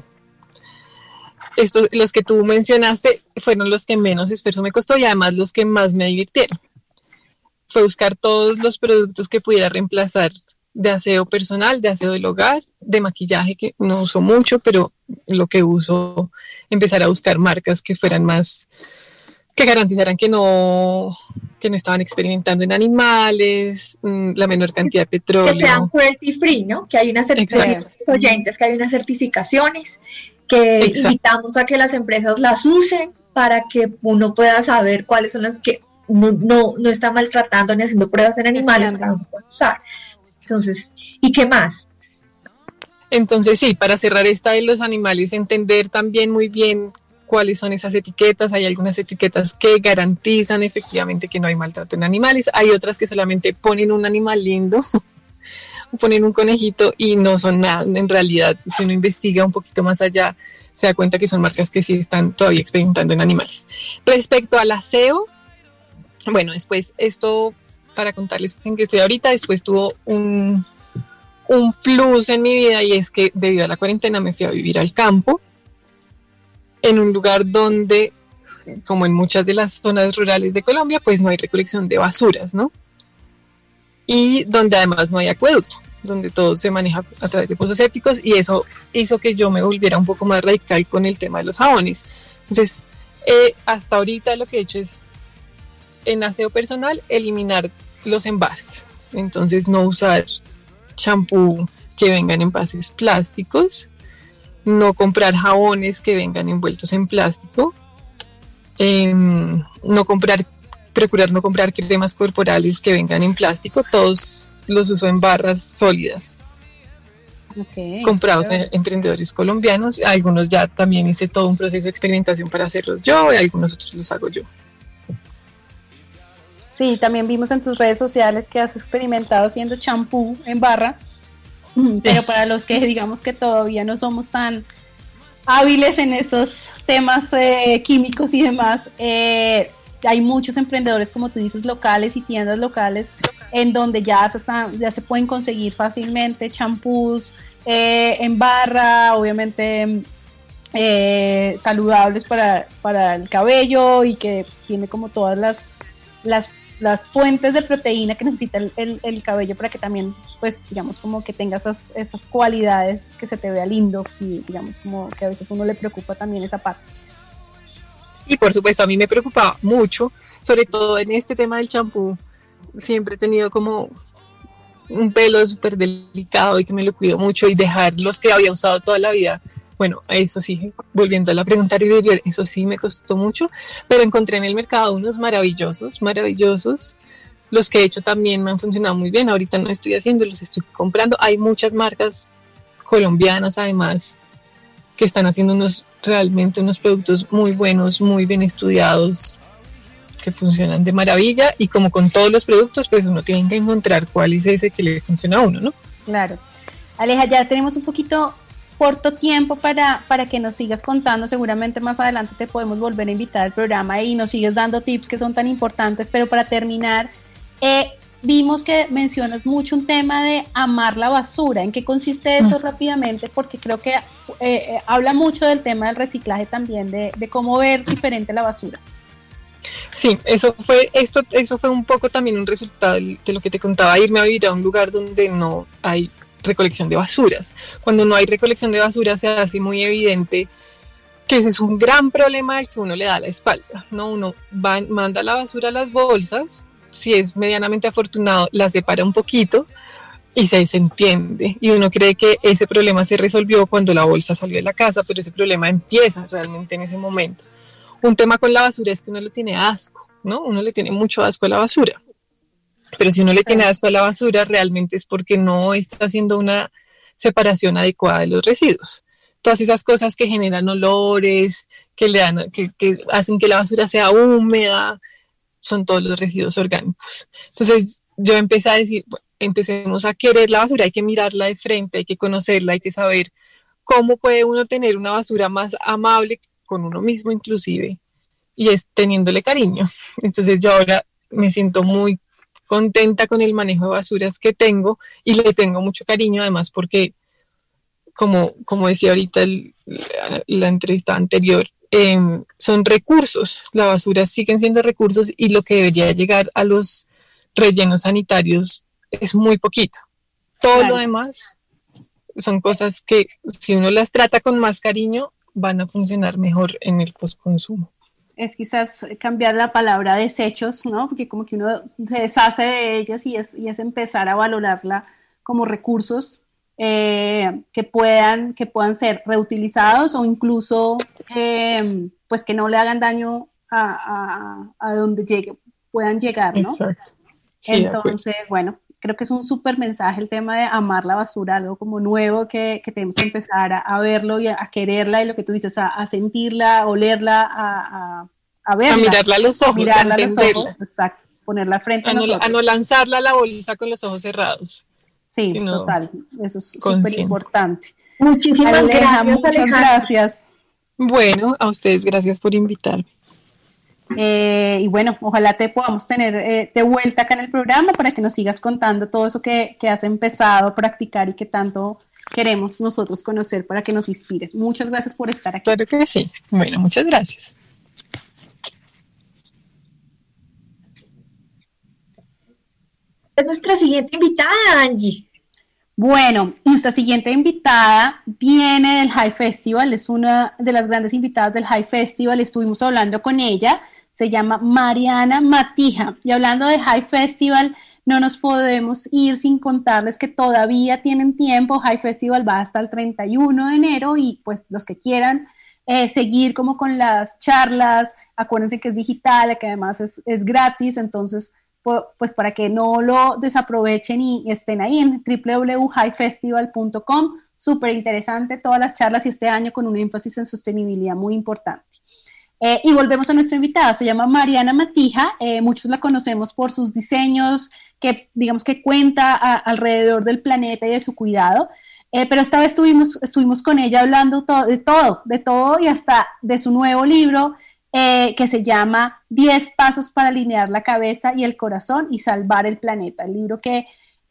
Los que tú mencionaste fueron los que menos esfuerzo me costó y además los que más me divirtieron. Fue buscar todos los productos que pudiera reemplazar de aseo personal, de aseo del hogar, de maquillaje, que no uso mucho, pero lo que uso, empezar a buscar marcas que fueran más, que garantizaran que que no estaban experimentando en animales, la menor cantidad de petróleo. Que sean cruelty free, ¿no? Que hay unas certificaciones, oyentes, que hay unas certificaciones que Exacto. invitamos a que las empresas las usen para que uno pueda saber cuáles son las que no está maltratando ni haciendo pruebas en animales para uno poder usar. Entonces, ¿y qué más? Entonces sí, para cerrar esta de los animales, entender también muy bien cuáles son esas etiquetas. Hay algunas etiquetas que garantizan efectivamente que no hay maltrato en animales, hay otras que solamente ponen un animal lindo, ponen un conejito y no son nada. En realidad, si uno investiga un poquito más allá, se da cuenta que son marcas que sí están todavía experimentando en animales. Respecto al aseo, bueno, después esto, para contarles en qué estoy ahorita, después tuvo un plus en mi vida, y es que debido a la cuarentena me fui a vivir al campo, en un lugar donde, como en muchas de las zonas rurales de Colombia, pues no hay recolección de basuras, ¿no? Y donde además no hay acueducto, donde todo se maneja a través de pozos sépticos, y eso hizo que yo me volviera un poco más radical con el tema de los jabones. Entonces, hasta ahorita lo que he hecho es, en aseo personal, eliminar los envases. Entonces, no usar champú que vengan en envases plásticos, no comprar jabones que vengan envueltos en plástico, procurar no comprar cremas corporales que vengan en plástico, todos los uso en barras sólidas, comprados en emprendedores colombianos. Algunos ya también hice todo un proceso de experimentación para hacerlos yo, y algunos otros los hago yo. Sí, también vimos en tus redes sociales que has experimentado haciendo champú en barra, pero para los que digamos que todavía no somos tan hábiles en esos temas químicos y demás, hay muchos emprendedores, como tú dices, locales y tiendas locales en donde ya se pueden conseguir fácilmente champús en barra, obviamente saludables para el cabello, y que tiene como todas las fuentes de proteína que necesita el cabello para que también, pues, digamos, como que tenga esas cualidades, que se te vea lindo, sí, digamos, como que a veces uno le preocupa también esa parte. Sí, por supuesto, a mí me preocupaba mucho, sobre todo en este tema del champú. Siempre he tenido como un pelo súper delicado y que me lo cuido mucho, y dejar los que había usado toda la vida. Bueno, eso sí, volviendo a la pregunta anterior, eso sí me costó mucho, pero encontré en el mercado unos maravillosos. Los que he hecho también me han funcionado muy bien. Ahorita no estoy haciendo, los estoy comprando. Hay muchas marcas colombianas además que están haciendo realmente unos productos muy buenos, muy bien estudiados, que funcionan de maravilla. Y como con todos los productos, pues uno tiene que encontrar cuál es ese que le funciona a uno, ¿no? Claro. Aleja, ya tenemos un poquito corto tiempo para que nos sigas contando. Seguramente más adelante te podemos volver a invitar al programa y nos sigues dando tips que son tan importantes, pero para terminar, vimos que mencionas mucho un tema de amar la basura. ¿En qué consiste eso rápidamente? Porque creo que habla mucho del tema del reciclaje también, de cómo ver diferente la basura. Sí, eso fue un poco también un resultado de lo que te contaba, irme a vivir a un lugar donde no hay recolección de basuras. Cuando no hay recolección de basuras, se hace muy evidente que ese es un gran problema al que uno le da la espalda, ¿no? Uno manda la basura a las bolsas, si es medianamente afortunado, la separa un poquito y se desentiende, y uno cree que ese problema se resolvió cuando la bolsa salió de la casa, pero ese problema empieza realmente en ese momento. Un tema con la basura es que uno le tiene asco, ¿no? Uno le tiene mucho asco a la basura. Pero si uno le tiene asco a la basura, realmente es porque no está haciendo una separación adecuada de los residuos. Todas esas cosas que generan olores, que hacen que la basura sea húmeda, son todos los residuos orgánicos. Entonces yo empecé a decir, bueno, empecemos a querer la basura, hay que mirarla de frente, hay que conocerla, hay que saber cómo puede uno tener una basura más amable con uno mismo inclusive, y es teniéndole cariño. Entonces yo ahora me siento muy contenta con el manejo de basuras que tengo, y le tengo mucho cariño además porque, como decía ahorita la entrevista anterior, son recursos. Las basuras siguen siendo recursos, y lo que debería llegar a los rellenos sanitarios es muy poquito. Todo lo demás son cosas que, si uno las trata con más cariño, van a funcionar mejor en el postconsumo. es quizás cambiar la palabra desechos, ¿no? Porque como que uno se deshace de ellas y es empezar a valorarla como recursos que puedan ser reutilizados o incluso pues que no le hagan daño a donde puedan llegar, ¿no? Exacto. Sí, entonces, bueno, creo que es un súper mensaje el tema de amar la basura, algo como nuevo que tenemos que empezar a verlo y a quererla, y lo que tú dices, a sentirla, a olerla, a verla. A mirarla a los ojos, mirarla a entenderla. Exacto, ponerla frente a nosotros. A no lanzarla a la bolsa con los ojos cerrados. Sí, sino total, eso es súper consciente. importante. Muchísimas gracias, muchas Alejandra. gracias. Bueno, a ustedes gracias por invitarme. Y bueno, ojalá te podamos tener de vuelta acá en el programa para que nos sigas contando todo eso que has empezado a practicar y que tanto queremos nosotros conocer para que nos inspires. Muchas gracias por estar aquí. Claro que sí. Bueno, muchas gracias. Es nuestra siguiente invitada, Angie. Bueno, nuestra siguiente invitada viene del High Festival, es una de las grandes invitadas del High Festival, estuvimos hablando con ella, se llama Mariana Matija, y hablando de High Festival, no nos podemos ir sin contarles que todavía tienen tiempo. High Festival va hasta el 31 de enero y pues los que quieran seguir como con las charlas, acuérdense que es digital, que además es gratis, entonces pues para que no lo desaprovechen y estén ahí en www.highfestival.com. Súper interesante todas las charlas y este año con un énfasis en sostenibilidad muy importante. Y volvemos a nuestra invitada, se llama Mariana Matija, muchos la conocemos por sus diseños que digamos que cuenta alrededor del planeta y de su cuidado, pero esta vez estuvimos con ella hablando de todo y hasta de su nuevo libro que se llama 10 pasos para alinear la cabeza y el corazón y salvar el planeta, el libro que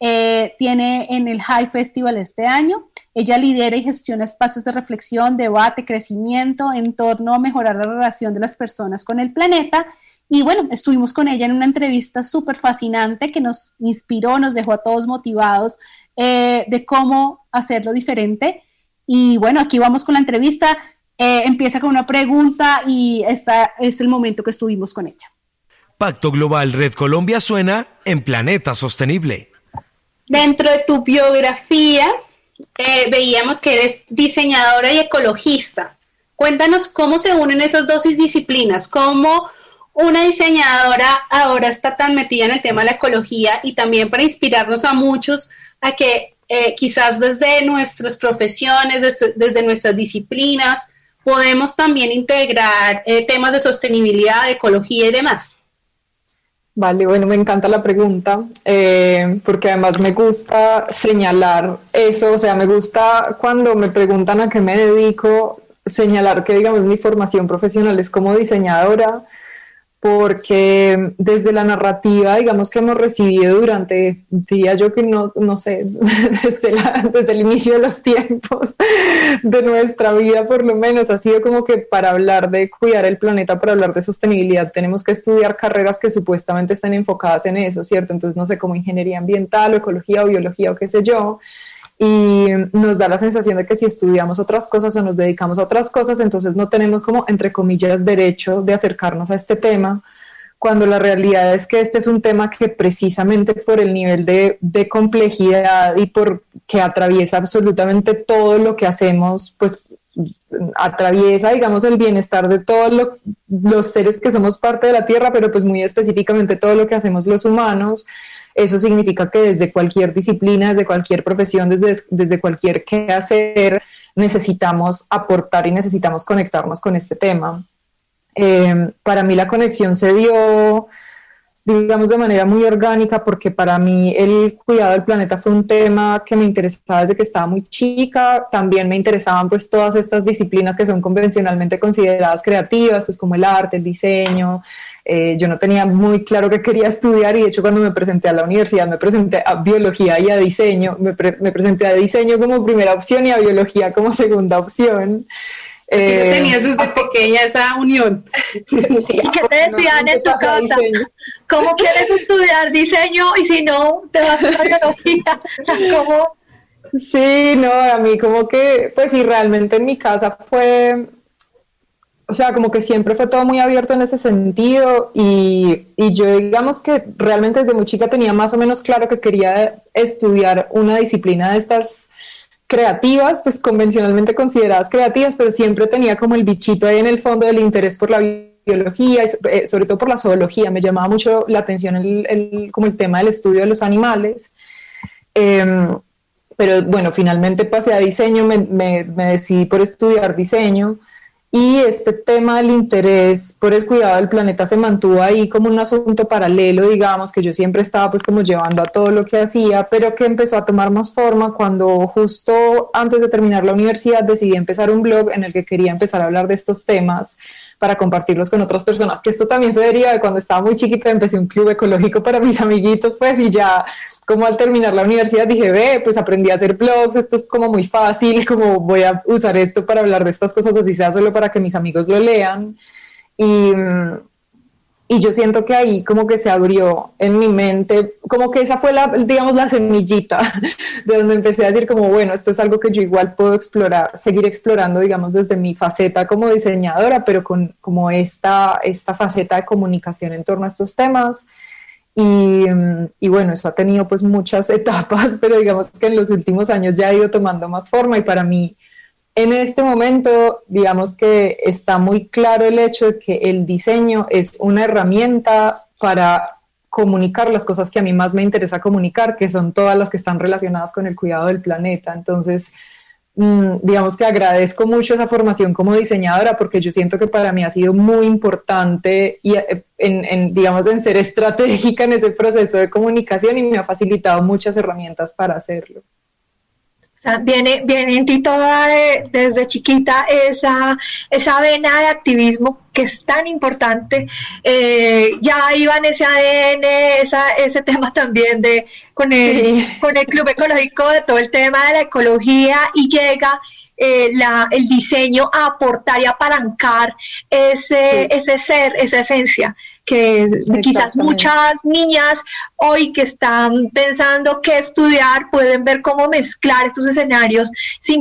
tiene en el High Festival este año. Ella lidera y gestiona espacios de reflexión, debate, crecimiento en torno a mejorar la relación de las personas con el planeta. Y bueno, estuvimos con ella en una entrevista súper fascinante que nos inspiró, nos dejó a todos motivados de cómo hacerlo diferente. Y bueno, aquí vamos con la entrevista. Empieza con una pregunta y este es el momento que estuvimos con ella. Pacto Global Red Colombia suena en Planeta Sostenible. Dentro de tu biografía veíamos que eres diseñadora y ecologista. Cuéntanos cómo se unen esas dos disciplinas, cómo una diseñadora ahora está tan metida en el tema de la ecología y también para inspirarnos a muchos a que quizás desde nuestras profesiones, desde nuestras disciplinas, podemos también integrar temas de sostenibilidad, de ecología y demás. Vale, bueno, me encanta la pregunta, porque además me gusta señalar eso, o sea, me gusta cuando me preguntan a qué me dedico, señalar que, digamos, mi formación profesional es como diseñadora, porque desde la narrativa, digamos, que hemos recibido durante, diría yo que no sé, desde el inicio de los tiempos de nuestra vida, por lo menos, ha sido como que para hablar de cuidar el planeta, para hablar de sostenibilidad, tenemos que estudiar carreras que supuestamente estén enfocadas en eso, ¿cierto? Entonces, no sé, como ingeniería ambiental o ecología o biología o qué sé yo, y nos da la sensación de que si estudiamos otras cosas o nos dedicamos a otras cosas, entonces no tenemos como, entre comillas, derecho de acercarnos a este tema, cuando la realidad es que este es un tema que precisamente por el nivel de complejidad y por que atraviesa absolutamente todo lo que hacemos, pues atraviesa, digamos, el bienestar de todos los seres que somos parte de la Tierra, pero pues muy específicamente todo lo que hacemos los humanos. Eso significa que desde cualquier disciplina, desde cualquier profesión, desde cualquier quehacer, necesitamos aportar y necesitamos conectarnos con este tema. Para mí la conexión se dio, digamos, de manera muy orgánica, porque para mí el cuidado del planeta fue un tema que me interesaba desde que estaba muy chica. También me interesaban pues todas estas disciplinas que son convencionalmente consideradas creativas, pues como el arte, el diseño. Yo no tenía muy claro qué quería estudiar y de hecho cuando me presenté a la universidad me presenté a biología y a diseño, me presenté a diseño como primera opción y a biología como segunda opción. Tenías desde pequeña esa unión. Sí, ¿y qué te decían en tu casa? ¿Cómo quieres estudiar diseño y si no te vas a la biología? O sea, ¿cómo? Sí, no, a mí como que, pues sí, realmente en mi casa fue... o sea, como que siempre fue todo muy abierto en ese sentido y yo digamos que realmente desde muy chica tenía más o menos claro que quería estudiar una disciplina de estas creativas, pues convencionalmente consideradas creativas, pero siempre tenía como el bichito ahí en el fondo del interés por la biología y sobre todo por la zoología. Me llamaba mucho la atención como el tema del estudio de los animales. Pero bueno, finalmente pasé a diseño, me decidí por estudiar diseño y este tema del interés por el cuidado del planeta se mantuvo ahí como un asunto paralelo, digamos, que yo siempre estaba pues como llevando a todo lo que hacía, pero que empezó a tomar más forma cuando justo antes de terminar la universidad decidí empezar un blog en el que quería empezar a hablar de estos temas para compartirlos con otras personas, que esto también se deriva de cuando estaba muy chiquita, empecé un club ecológico para mis amiguitos, pues, y ya como al terminar la universidad dije, pues aprendí a hacer blogs, esto es como muy fácil, como voy a usar esto para hablar de estas cosas, así sea solo para que mis amigos lo lean, y yo siento que ahí como que se abrió en mi mente, como que esa fue digamos, la semillita de donde empecé a decir como, bueno, esto es algo que yo igual puedo explorar, seguir explorando, digamos, desde mi faceta como diseñadora, pero con como esta faceta de comunicación en torno a estos temas. Y bueno, eso ha tenido pues muchas etapas, pero digamos que en los últimos años ya ha ido tomando más forma y para mí, en este momento, digamos que está muy claro el hecho de que el diseño es una herramienta para comunicar las cosas que a mí más me interesa comunicar, que son todas las que están relacionadas con el cuidado del planeta. Entonces, digamos que agradezco mucho esa formación como diseñadora porque yo siento que para mí ha sido muy importante y digamos, en ser estratégica en ese proceso de comunicación y me ha facilitado muchas herramientas para hacerlo. Viene en ti toda desde chiquita esa vena de activismo que es tan importante, ya iba en ese ADN, ese tema también con el Club Ecológico, de todo el tema de la ecología, y llega el diseño a aportar y apalancar ese ser, esa esencia, que quizás muchas niñas hoy que están pensando qué estudiar pueden ver cómo mezclar estos escenarios sin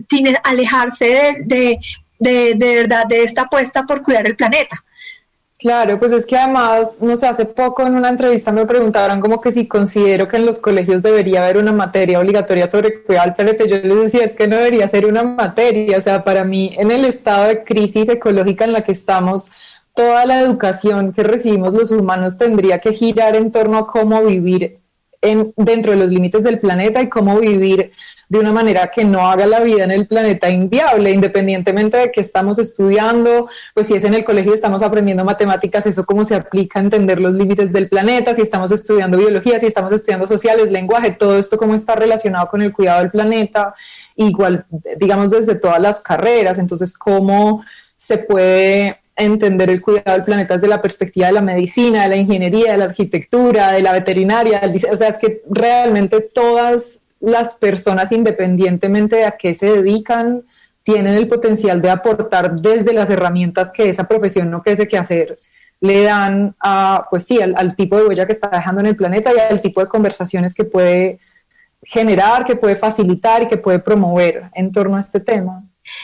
alejarse de verdad de esta apuesta por cuidar el planeta. Claro, pues es que además, no sé, hace poco en una entrevista me preguntaron como que si considero que en los colegios debería haber una materia obligatoria sobre cuidado del planeta. Yo les decía, es que no debería ser una materia, o sea, para mí en el estado de crisis ecológica en la que estamos, toda la educación que recibimos los humanos tendría que girar en torno a cómo vivir dentro de los límites del planeta y cómo vivir de una manera que no haga la vida en el planeta inviable, independientemente de que estamos estudiando, pues si es en el colegio estamos aprendiendo matemáticas, eso cómo se aplica a entender los límites del planeta, si estamos estudiando biología, si estamos estudiando sociales, lenguaje, todo esto cómo está relacionado con el cuidado del planeta, igual, digamos, desde todas las carreras. Entonces, cómo se puede entender el cuidado del planeta desde la perspectiva de la medicina, de la ingeniería, de la arquitectura, de la veterinaria, o sea, es que realmente todas las personas, independientemente de a qué se dedican, tienen el potencial de aportar desde las herramientas que esa profesión o que ese quehacer le dan pues sí, al tipo de huella que está dejando en el planeta y al tipo de conversaciones que puede generar, que puede facilitar y que puede promover en torno a este tema.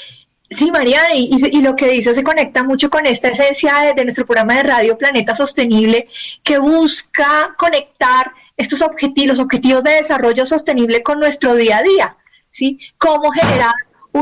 Sí, Mariana, y lo que dice se conecta mucho con esta esencia de nuestro programa de radio Planeta Sostenible, que busca conectar estos los objetivos de desarrollo sostenible con nuestro día a día, ¿sí? Cómo generar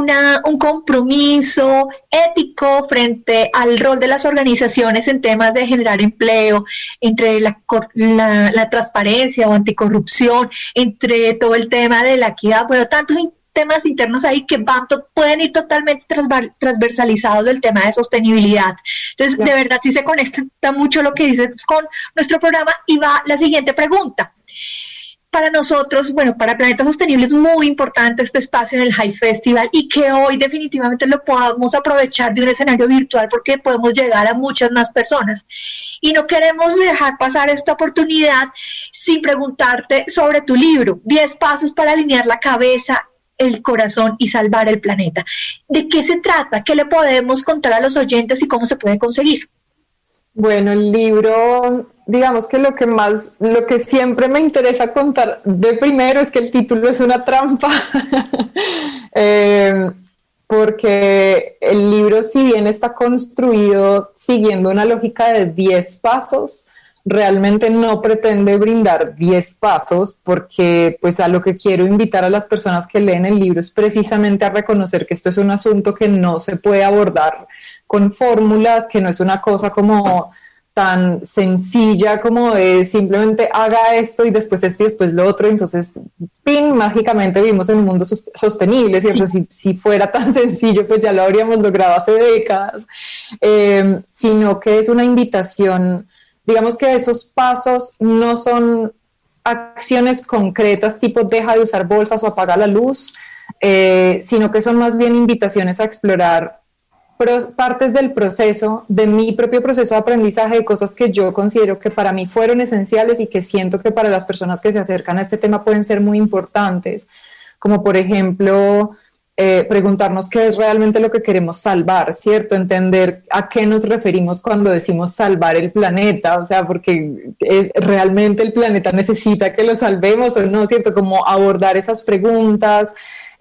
un compromiso ético frente al rol de las organizaciones en temas de generar empleo, entre la transparencia o anticorrupción, entre todo el tema de la equidad, bueno, tantos temas internos ahí que pueden ir totalmente transversalizados del tema de sostenibilidad. Entonces, de verdad, sí se conecta mucho lo que dices con nuestro programa, y va la siguiente pregunta. Para nosotros, bueno, para Planeta Sostenible es muy importante este espacio en el High Festival y que hoy definitivamente lo podamos aprovechar de un escenario virtual porque podemos llegar a muchas más personas. Y no queremos dejar pasar esta oportunidad sin preguntarte sobre tu libro, 10 pasos para alinear la cabeza, el corazón y salvar el planeta. ¿De qué se trata? ¿Qué le podemos contar a los oyentes y cómo se puede conseguir? Bueno, el libro, digamos que lo que siempre me interesa contar de primero es que el título es una trampa, porque el libro, si bien está construido siguiendo una lógica de 10 pasos, realmente no pretende brindar 10 pasos, porque pues a lo que quiero invitar a las personas que leen el libro es precisamente a reconocer que esto es un asunto que no se puede abordar con fórmulas, que no es una cosa como tan sencilla como de simplemente haga esto y después esto y después lo otro, entonces ¡pin! Mágicamente vivimos en un mundo sostenible, ¿cierto? Sí. Si fuera tan sencillo, pues ya lo habríamos logrado hace décadas, sino que es una invitación, digamos que esos pasos no son acciones concretas tipo deja de usar bolsas o apaga la luz, sino que son más bien invitaciones a explorar partes del proceso, de mi propio proceso de aprendizaje, de cosas que yo considero que para mí fueron esenciales y que siento que para las personas que se acercan a este tema pueden ser muy importantes, como por ejemplo preguntarnos qué es realmente lo que queremos salvar, ¿cierto? Entender a qué nos referimos cuando decimos salvar el planeta, o sea, porque realmente el planeta necesita que lo salvemos o no, ¿cierto? Como abordar esas preguntas,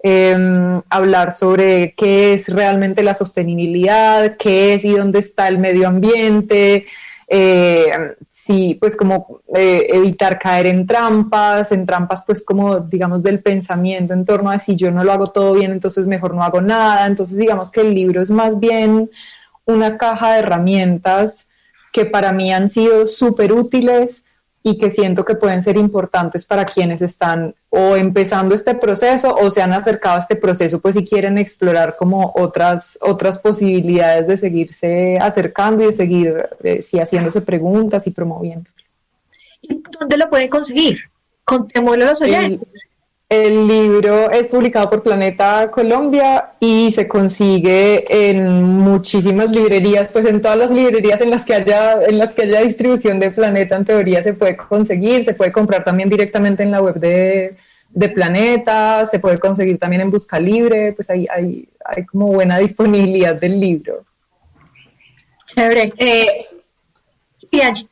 hablar sobre qué es realmente la sostenibilidad, qué es y dónde está el medio ambiente, sí, pues como evitar caer en trampas pues como digamos del pensamiento en torno a si yo no lo hago todo bien, entonces mejor no hago nada. Entonces digamos que el libro es más bien una caja de herramientas que para mí han sido súper útiles y que siento que pueden ser importantes para quienes están o empezando este proceso o se han acercado a este proceso, pues si quieren explorar como otras posibilidades de seguirse acercando y de seguir haciéndose preguntas y promoviendo. ¿Y dónde lo pueden conseguir? Contémoslo a los oyentes. El libro es publicado por Planeta Colombia y se consigue en muchísimas librerías, pues en todas las librerías en las que haya distribución de Planeta, en teoría se puede conseguir, se puede comprar también directamente en la web de Planeta, se puede conseguir también en Busca Libre, pues hay como buena disponibilidad del libro. Chévere. Sí, Angie.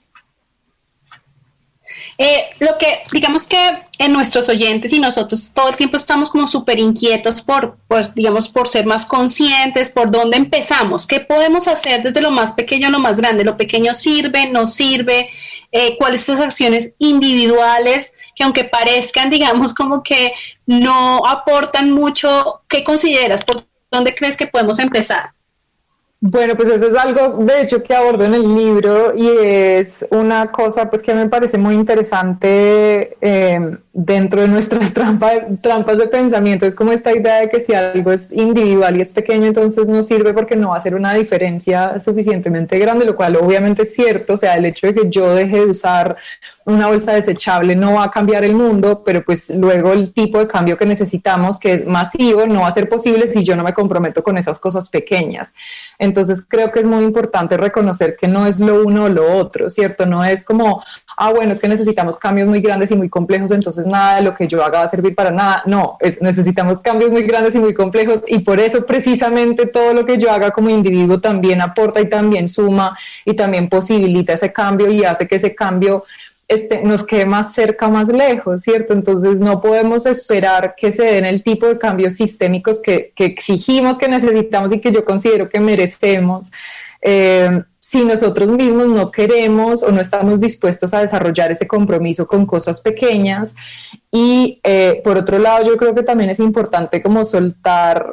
Lo que, digamos que en nuestros oyentes y nosotros todo el tiempo estamos como súper inquietos por ser más conscientes, por dónde empezamos, qué podemos hacer desde lo más pequeño a lo más grande, lo pequeño sirve, no sirve, cuáles son las acciones individuales que aunque parezcan, digamos, como que no aportan mucho, ¿qué consideras? ¿Por dónde crees que podemos empezar? Bueno, pues eso es algo, de hecho, que abordo en el libro y es una cosa pues que me parece muy interesante dentro de nuestras trampas de pensamiento. Es como esta idea de que si algo es individual y es pequeño, entonces no sirve porque no va a hacer una diferencia suficientemente grande, lo cual obviamente es cierto. O sea, el hecho de que yo deje de usar una bolsa desechable no va a cambiar el mundo, pero pues luego el tipo de cambio que necesitamos, que es masivo, no va a ser posible si yo no me comprometo con esas cosas pequeñas. Entonces creo que es muy importante reconocer que no es lo uno o lo otro, ¿cierto? No es como, bueno, es que necesitamos cambios muy grandes y muy complejos, entonces nada de lo que yo haga va a servir para nada. No, necesitamos cambios muy grandes y muy complejos y por eso precisamente todo lo que yo haga como individuo también aporta y también suma y también posibilita ese cambio y hace que ese cambio nos quede más cerca, más lejos, ¿cierto? Entonces no podemos esperar que se den el tipo de cambios sistémicos que exigimos, que necesitamos y que yo considero que merecemos, si nosotros mismos no queremos o no estamos dispuestos a desarrollar ese compromiso con cosas pequeñas. Y por otro lado, yo creo que también es importante como soltar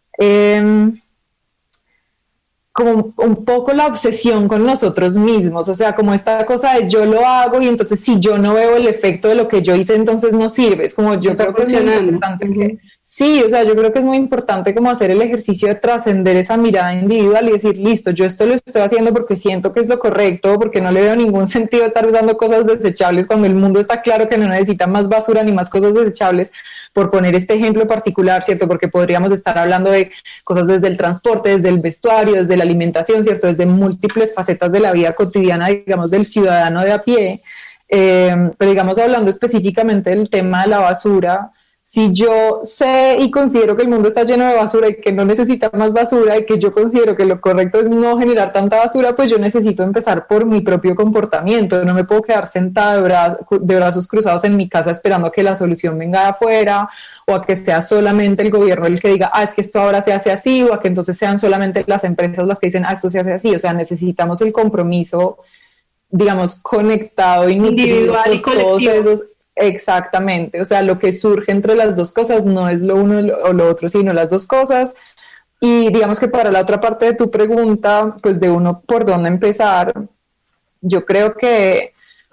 como un poco la obsesión con nosotros mismos, o sea, como esta cosa de yo lo hago y entonces si yo no veo el efecto de lo que yo hice, entonces no sirve. Es como yo creo que es muy importante que, sí, o sea, yo creo que es muy importante como hacer el ejercicio de trascender esa mirada individual y decir, listo, yo esto lo estoy haciendo porque siento que es lo correcto, porque no le veo ningún sentido estar usando cosas desechables cuando el mundo está claro que no necesita más basura ni más cosas desechables, por poner este ejemplo particular, ¿cierto? Porque podríamos estar hablando de cosas desde el transporte, desde el vestuario, desde la alimentación, ¿cierto? Desde múltiples facetas de la vida cotidiana, digamos, del ciudadano de a pie. Pero digamos, hablando específicamente del tema de la basura, Si yo sé y considero que el mundo está lleno de basura y que no necesita más basura y que yo considero que lo correcto es no generar tanta basura, pues yo necesito empezar por mi propio comportamiento. No me puedo quedar sentada de brazos cruzados en mi casa esperando a que la solución venga de afuera, o a que sea solamente el gobierno el que diga, es que esto ahora se hace así, o a que entonces sean solamente las empresas las que dicen, esto se hace así. O sea, necesitamos el compromiso, digamos, conectado y individual y colectivo. Todos esos. Exactamente, o sea, lo que surge entre las dos cosas no es lo uno o lo otro, sino las dos cosas. Y digamos que para la otra parte de tu pregunta, pues de uno por dónde empezar, yo creo que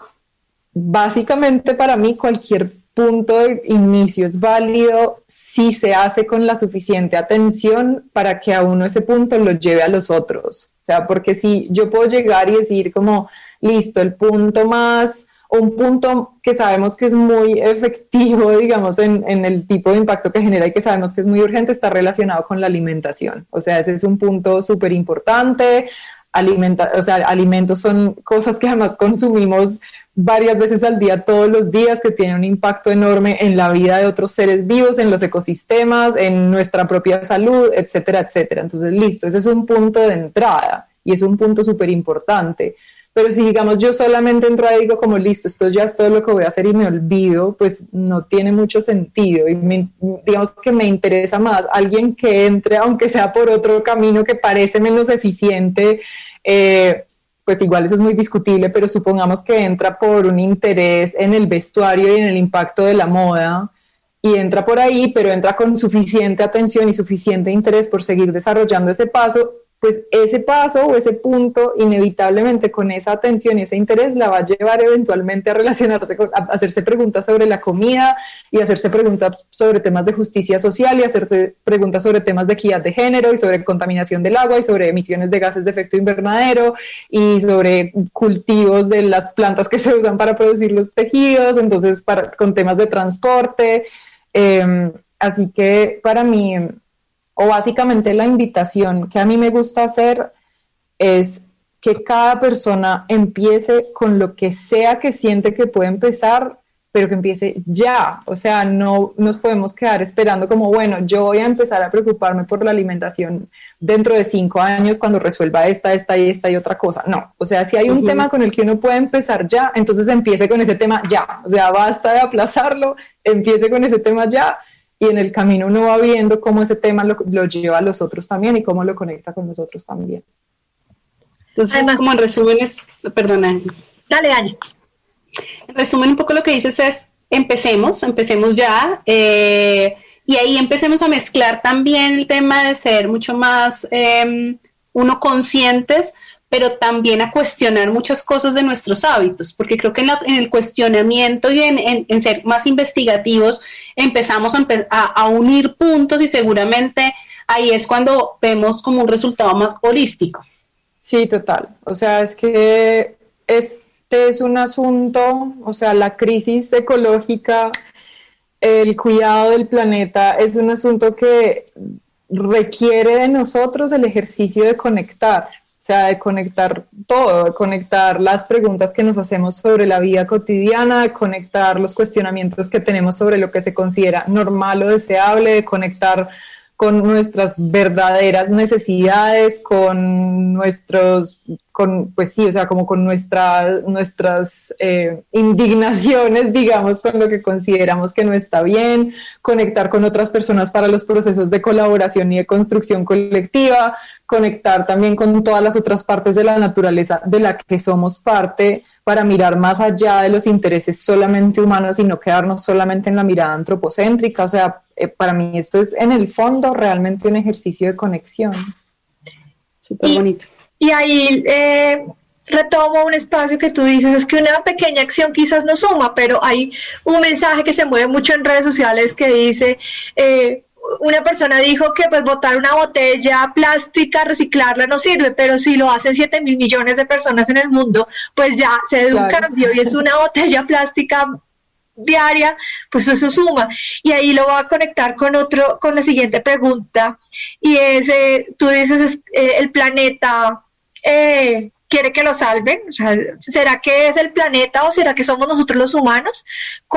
básicamente para mí cualquier punto de inicio es válido si se hace con la suficiente atención para que a uno ese punto lo lleve a los otros. O sea, porque si yo puedo llegar y decir como, listo, el punto más... un punto que sabemos que es muy efectivo, digamos, en el tipo de impacto que genera y que sabemos que es muy urgente, está relacionado con la alimentación. O sea, ese es un punto súper importante. Alimentos son cosas que además consumimos varias veces al día, todos los días, que tienen un impacto enorme en la vida de otros seres vivos, en los ecosistemas, en nuestra propia salud, etcétera, etcétera. Entonces, listo, ese es un punto de entrada y es un punto súper importante. Pero si, digamos, yo solamente entro ahí y digo como, listo, esto ya es todo lo que voy a hacer y me olvido, pues no tiene mucho sentido. Y digamos que me interesa más alguien que entre, aunque sea por otro camino que parece menos eficiente, pues igual eso es muy discutible, pero supongamos que entra por un interés en el vestuario y en el impacto de la moda, y entra por ahí, pero entra con suficiente atención y suficiente interés por seguir desarrollando ese paso, pues ese paso o ese punto inevitablemente con esa atención y ese interés la va a llevar eventualmente a relacionarse a hacerse preguntas sobre la comida y hacerse preguntas sobre temas de justicia social y hacerse preguntas sobre temas de equidad de género y sobre contaminación del agua y sobre emisiones de gases de efecto invernadero y sobre cultivos de las plantas que se usan para producir los tejidos, entonces con temas de transporte. Así que para mí... o básicamente la invitación que a mí me gusta hacer es que cada persona empiece con lo que sea que siente que puede empezar, pero que empiece ya. O sea, no nos podemos quedar esperando como, bueno, yo voy a empezar a preocuparme por la alimentación dentro de 5 años cuando resuelva esta y otra cosa. No, o sea, si hay un tema con el que uno puede empezar ya, entonces empiece con ese tema ya. O sea, basta de aplazarlo, empiece con ese tema ya. Y en el camino uno va viendo cómo ese tema lo lleva a los otros también y cómo lo conecta con los otros también. Entonces, además, como en resumen perdona. Dale, Ani. En resumen, un poco lo que dices es, empecemos ya, y ahí empecemos a mezclar también el tema de ser mucho más uno conscientes, pero también a cuestionar muchas cosas de nuestros hábitos, porque creo que en el cuestionamiento y en ser más investigativos empezamos a unir puntos y seguramente ahí es cuando vemos como un resultado más holístico. Sí, total. O sea, es que este es un asunto, o sea, la crisis ecológica, el cuidado del planeta es un asunto que requiere de nosotros el ejercicio de conectar. O sea, de conectar todo, de conectar las preguntas que nos hacemos sobre la vida cotidiana, de conectar los cuestionamientos que tenemos sobre lo que se considera normal o deseable, de conectar con nuestras verdaderas necesidades, pues sí, o sea, como con nuestras indignaciones, digamos, con lo que consideramos que no está bien, conectar con otras personas para los procesos de colaboración y de construcción colectiva, conectar también con todas las otras partes de la naturaleza de la que somos parte, para mirar más allá de los intereses solamente humanos y no quedarnos solamente en la mirada antropocéntrica. O sea, para mí esto es en el fondo realmente un ejercicio de conexión. Súper bonito. Y ahí retomo un espacio que tú dices, es que una pequeña acción quizás no suma, pero hay un mensaje que se mueve mucho en redes sociales que dice... una persona dijo que pues botar una botella plástica, reciclarla no sirve, pero si lo hacen 7.000 millones de personas en el mundo, pues ya se da un cambio y es una botella plástica diaria, pues eso suma. Y ahí lo voy a conectar con la siguiente pregunta, y es, tú dices, el planeta quiere que lo salven. O sea, ¿será que es el planeta o será que somos nosotros los humanos? ¿Cuál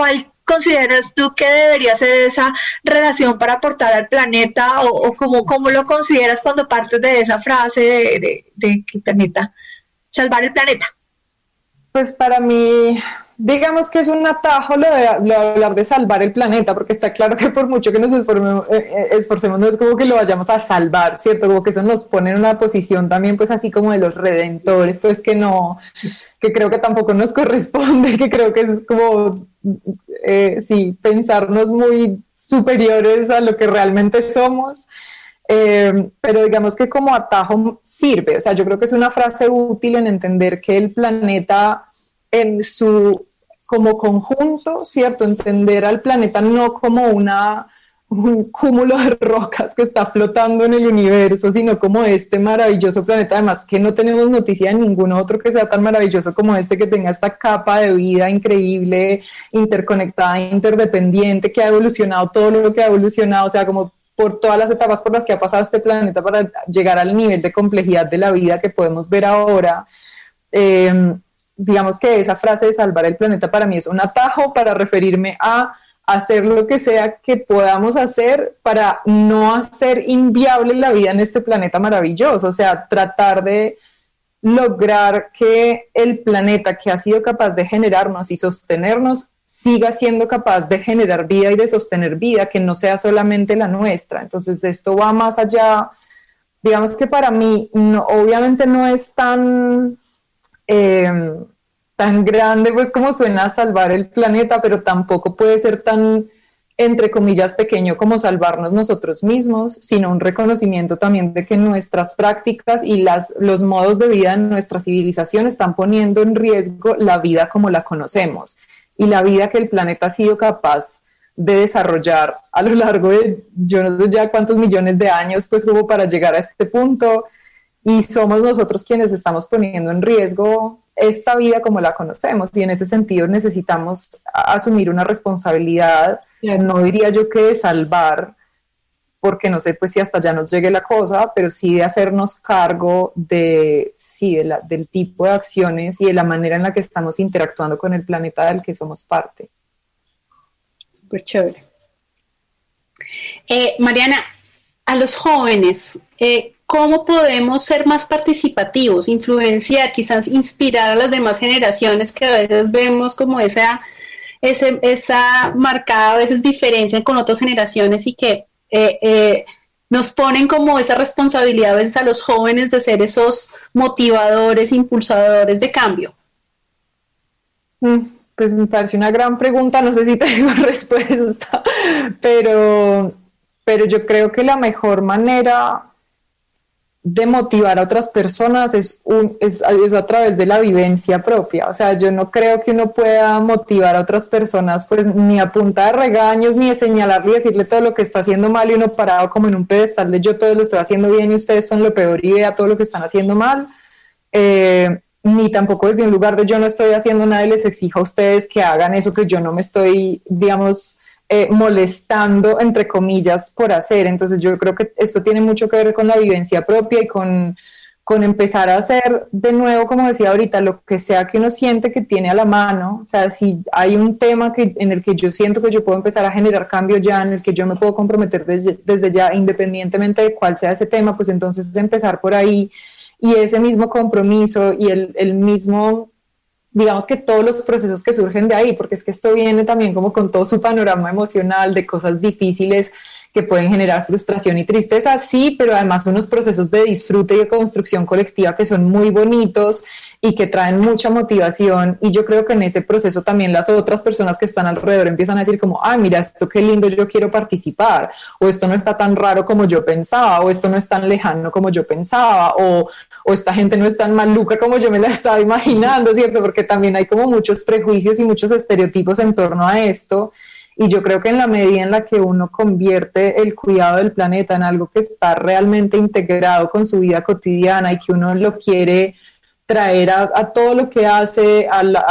consideras tú que debería ser esa relación para aportar al planeta o cómo lo consideras cuando partes de esa frase de que permita salvar el planeta? Pues para mí, digamos que es un atajo lo de hablar de salvar el planeta, porque está claro que por mucho que nos esforcemos, no es como que lo vayamos a salvar, ¿cierto? Como que eso nos pone en una posición también, pues así como de los redentores, pues que no, que creo que tampoco nos corresponde, que creo que es como, sí, pensarnos muy superiores a lo que realmente somos. Pero digamos que como atajo sirve, o sea, yo creo que es una frase útil en entender que el planeta en su como conjunto, ¿cierto? Entender al planeta no como un cúmulo de rocas que está flotando en el universo, sino como este maravilloso planeta, además que no tenemos noticia de ningún otro que sea tan maravilloso como este, que tenga esta capa de vida increíble, interconectada, interdependiente, que ha evolucionado todo lo que ha evolucionado, o sea, como por todas las etapas por las que ha pasado este planeta para llegar al nivel de complejidad de la vida que podemos ver ahora. Digamos que esa frase de salvar el planeta para mí es un atajo para referirme a hacer lo que sea que podamos hacer para no hacer inviable la vida en este planeta maravilloso, o sea, tratar de lograr que el planeta que ha sido capaz de generarnos y sostenernos siga siendo capaz de generar vida y de sostener vida, que no sea solamente la nuestra. Entonces esto va más allá, digamos que para mí obviamente no es tan grande pues como suena salvar el planeta, pero tampoco puede ser tan, entre comillas, pequeño como salvarnos nosotros mismos, sino un reconocimiento también de que nuestras prácticas y los modos de vida en nuestra civilización están poniendo en riesgo la vida como la conocemos y la vida que el planeta ha sido capaz de desarrollar a lo largo de yo no sé ya cuántos millones de años, pues como para llegar a este punto, y somos nosotros quienes estamos poniendo en riesgo esta vida como la conocemos, y en ese sentido necesitamos asumir una responsabilidad, no diría yo que de salvar, porque no sé pues si hasta allá nos llegue la cosa, pero sí de hacernos cargo del tipo de acciones y de la manera en la que estamos interactuando con el planeta del que somos parte. Súper chévere. Mariana, a los jóvenes, ¿cómo podemos ser más participativos, influenciar, quizás inspirar a las demás generaciones que a veces vemos como esa marcada a veces diferencia con otras generaciones y que nos ponen como esa responsabilidad a veces a los jóvenes de ser esos motivadores, impulsadores de cambio? Pues me parece una gran pregunta, no sé si tengo respuesta, pero yo creo que la mejor manera de motivar a otras personas es a través de la vivencia propia. O sea, yo no creo que uno pueda motivar a otras personas pues ni a punta de regaños, ni de señalarle y decirle todo lo que está haciendo mal y uno parado como en un pedestal de yo todo lo estoy haciendo bien y ustedes son lo peor y vea todo lo que están haciendo mal, ni tampoco desde un lugar de yo no estoy haciendo nada y les exijo a ustedes que hagan eso que yo no me estoy, digamos, molestando, entre comillas, por hacer. Entonces yo creo que esto tiene mucho que ver con la vivencia propia y con empezar a hacer de nuevo, como decía ahorita, lo que sea que uno siente que tiene a la mano. O sea, si hay un tema en el que yo siento que yo puedo empezar a generar cambio ya, en el que yo me puedo comprometer desde ya, independientemente de cuál sea ese tema, pues entonces empezar por ahí, y ese mismo compromiso y el mismo, digamos que todos los procesos que surgen de ahí, porque es que esto viene también como con todo su panorama emocional de cosas difíciles que pueden generar frustración y tristeza, sí, pero además unos procesos de disfrute y de construcción colectiva que son muy bonitos y que traen mucha motivación, y yo creo que en ese proceso también las otras personas que están alrededor empiezan a decir como, ay, mira, esto qué lindo, yo quiero participar, o esto no está tan raro como yo pensaba, o esto no es tan lejano como yo pensaba, o esta gente no es tan maluca como yo me la estaba imaginando, ¿cierto? Porque también hay como muchos prejuicios y muchos estereotipos en torno a esto. Y yo creo que en la medida en la que uno convierte el cuidado del planeta en algo que está realmente integrado con su vida cotidiana y que uno lo quiere traer a todo lo que hace,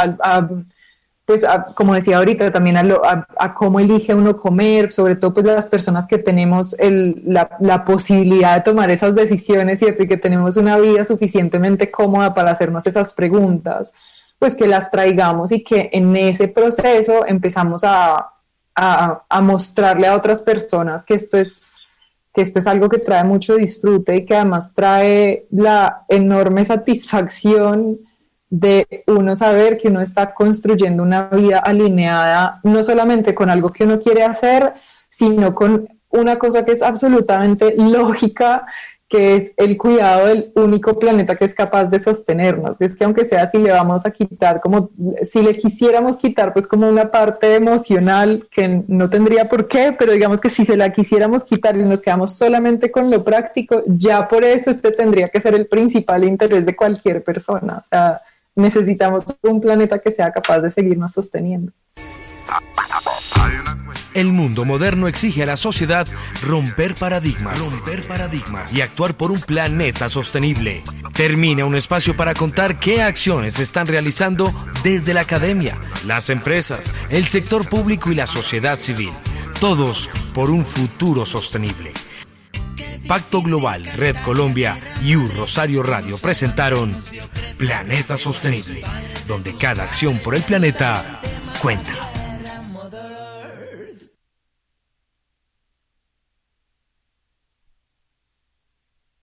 como decía ahorita, también a cómo elige uno comer, sobre todo pues las personas que tenemos la posibilidad de tomar esas decisiones, ¿cierto? Y que tenemos una vida suficientemente cómoda para hacernos esas preguntas. pues que las traigamos y que en ese proceso empezamos a mostrarle a otras personas que esto es algo que trae mucho disfrute y que además trae la enorme satisfacción de uno saber que uno está construyendo una vida alineada, no solamente con algo que uno quiere hacer, sino con una cosa que es absolutamente lógica, que es el cuidado del único planeta que es capaz de sostenernos. Es que aunque sea si le vamos a quitar, como si le quisiéramos quitar pues como una parte emocional que no tendría por qué, pero digamos que si se la quisiéramos quitar y nos quedamos solamente con lo práctico, ya por eso tendría que ser el principal interés de cualquier persona. O sea, necesitamos un planeta que sea capaz de seguirnos sosteniendo. El mundo moderno exige a la sociedad romper paradigmas y actuar por un planeta sostenible. Termina un espacio para contar qué acciones se están realizando desde la academia, las empresas, el sector público y la sociedad civil. Todos por un futuro sostenible. Pacto Global, Red Colombia y Rosario Radio presentaron Planeta Sostenible, donde cada acción por el planeta cuenta.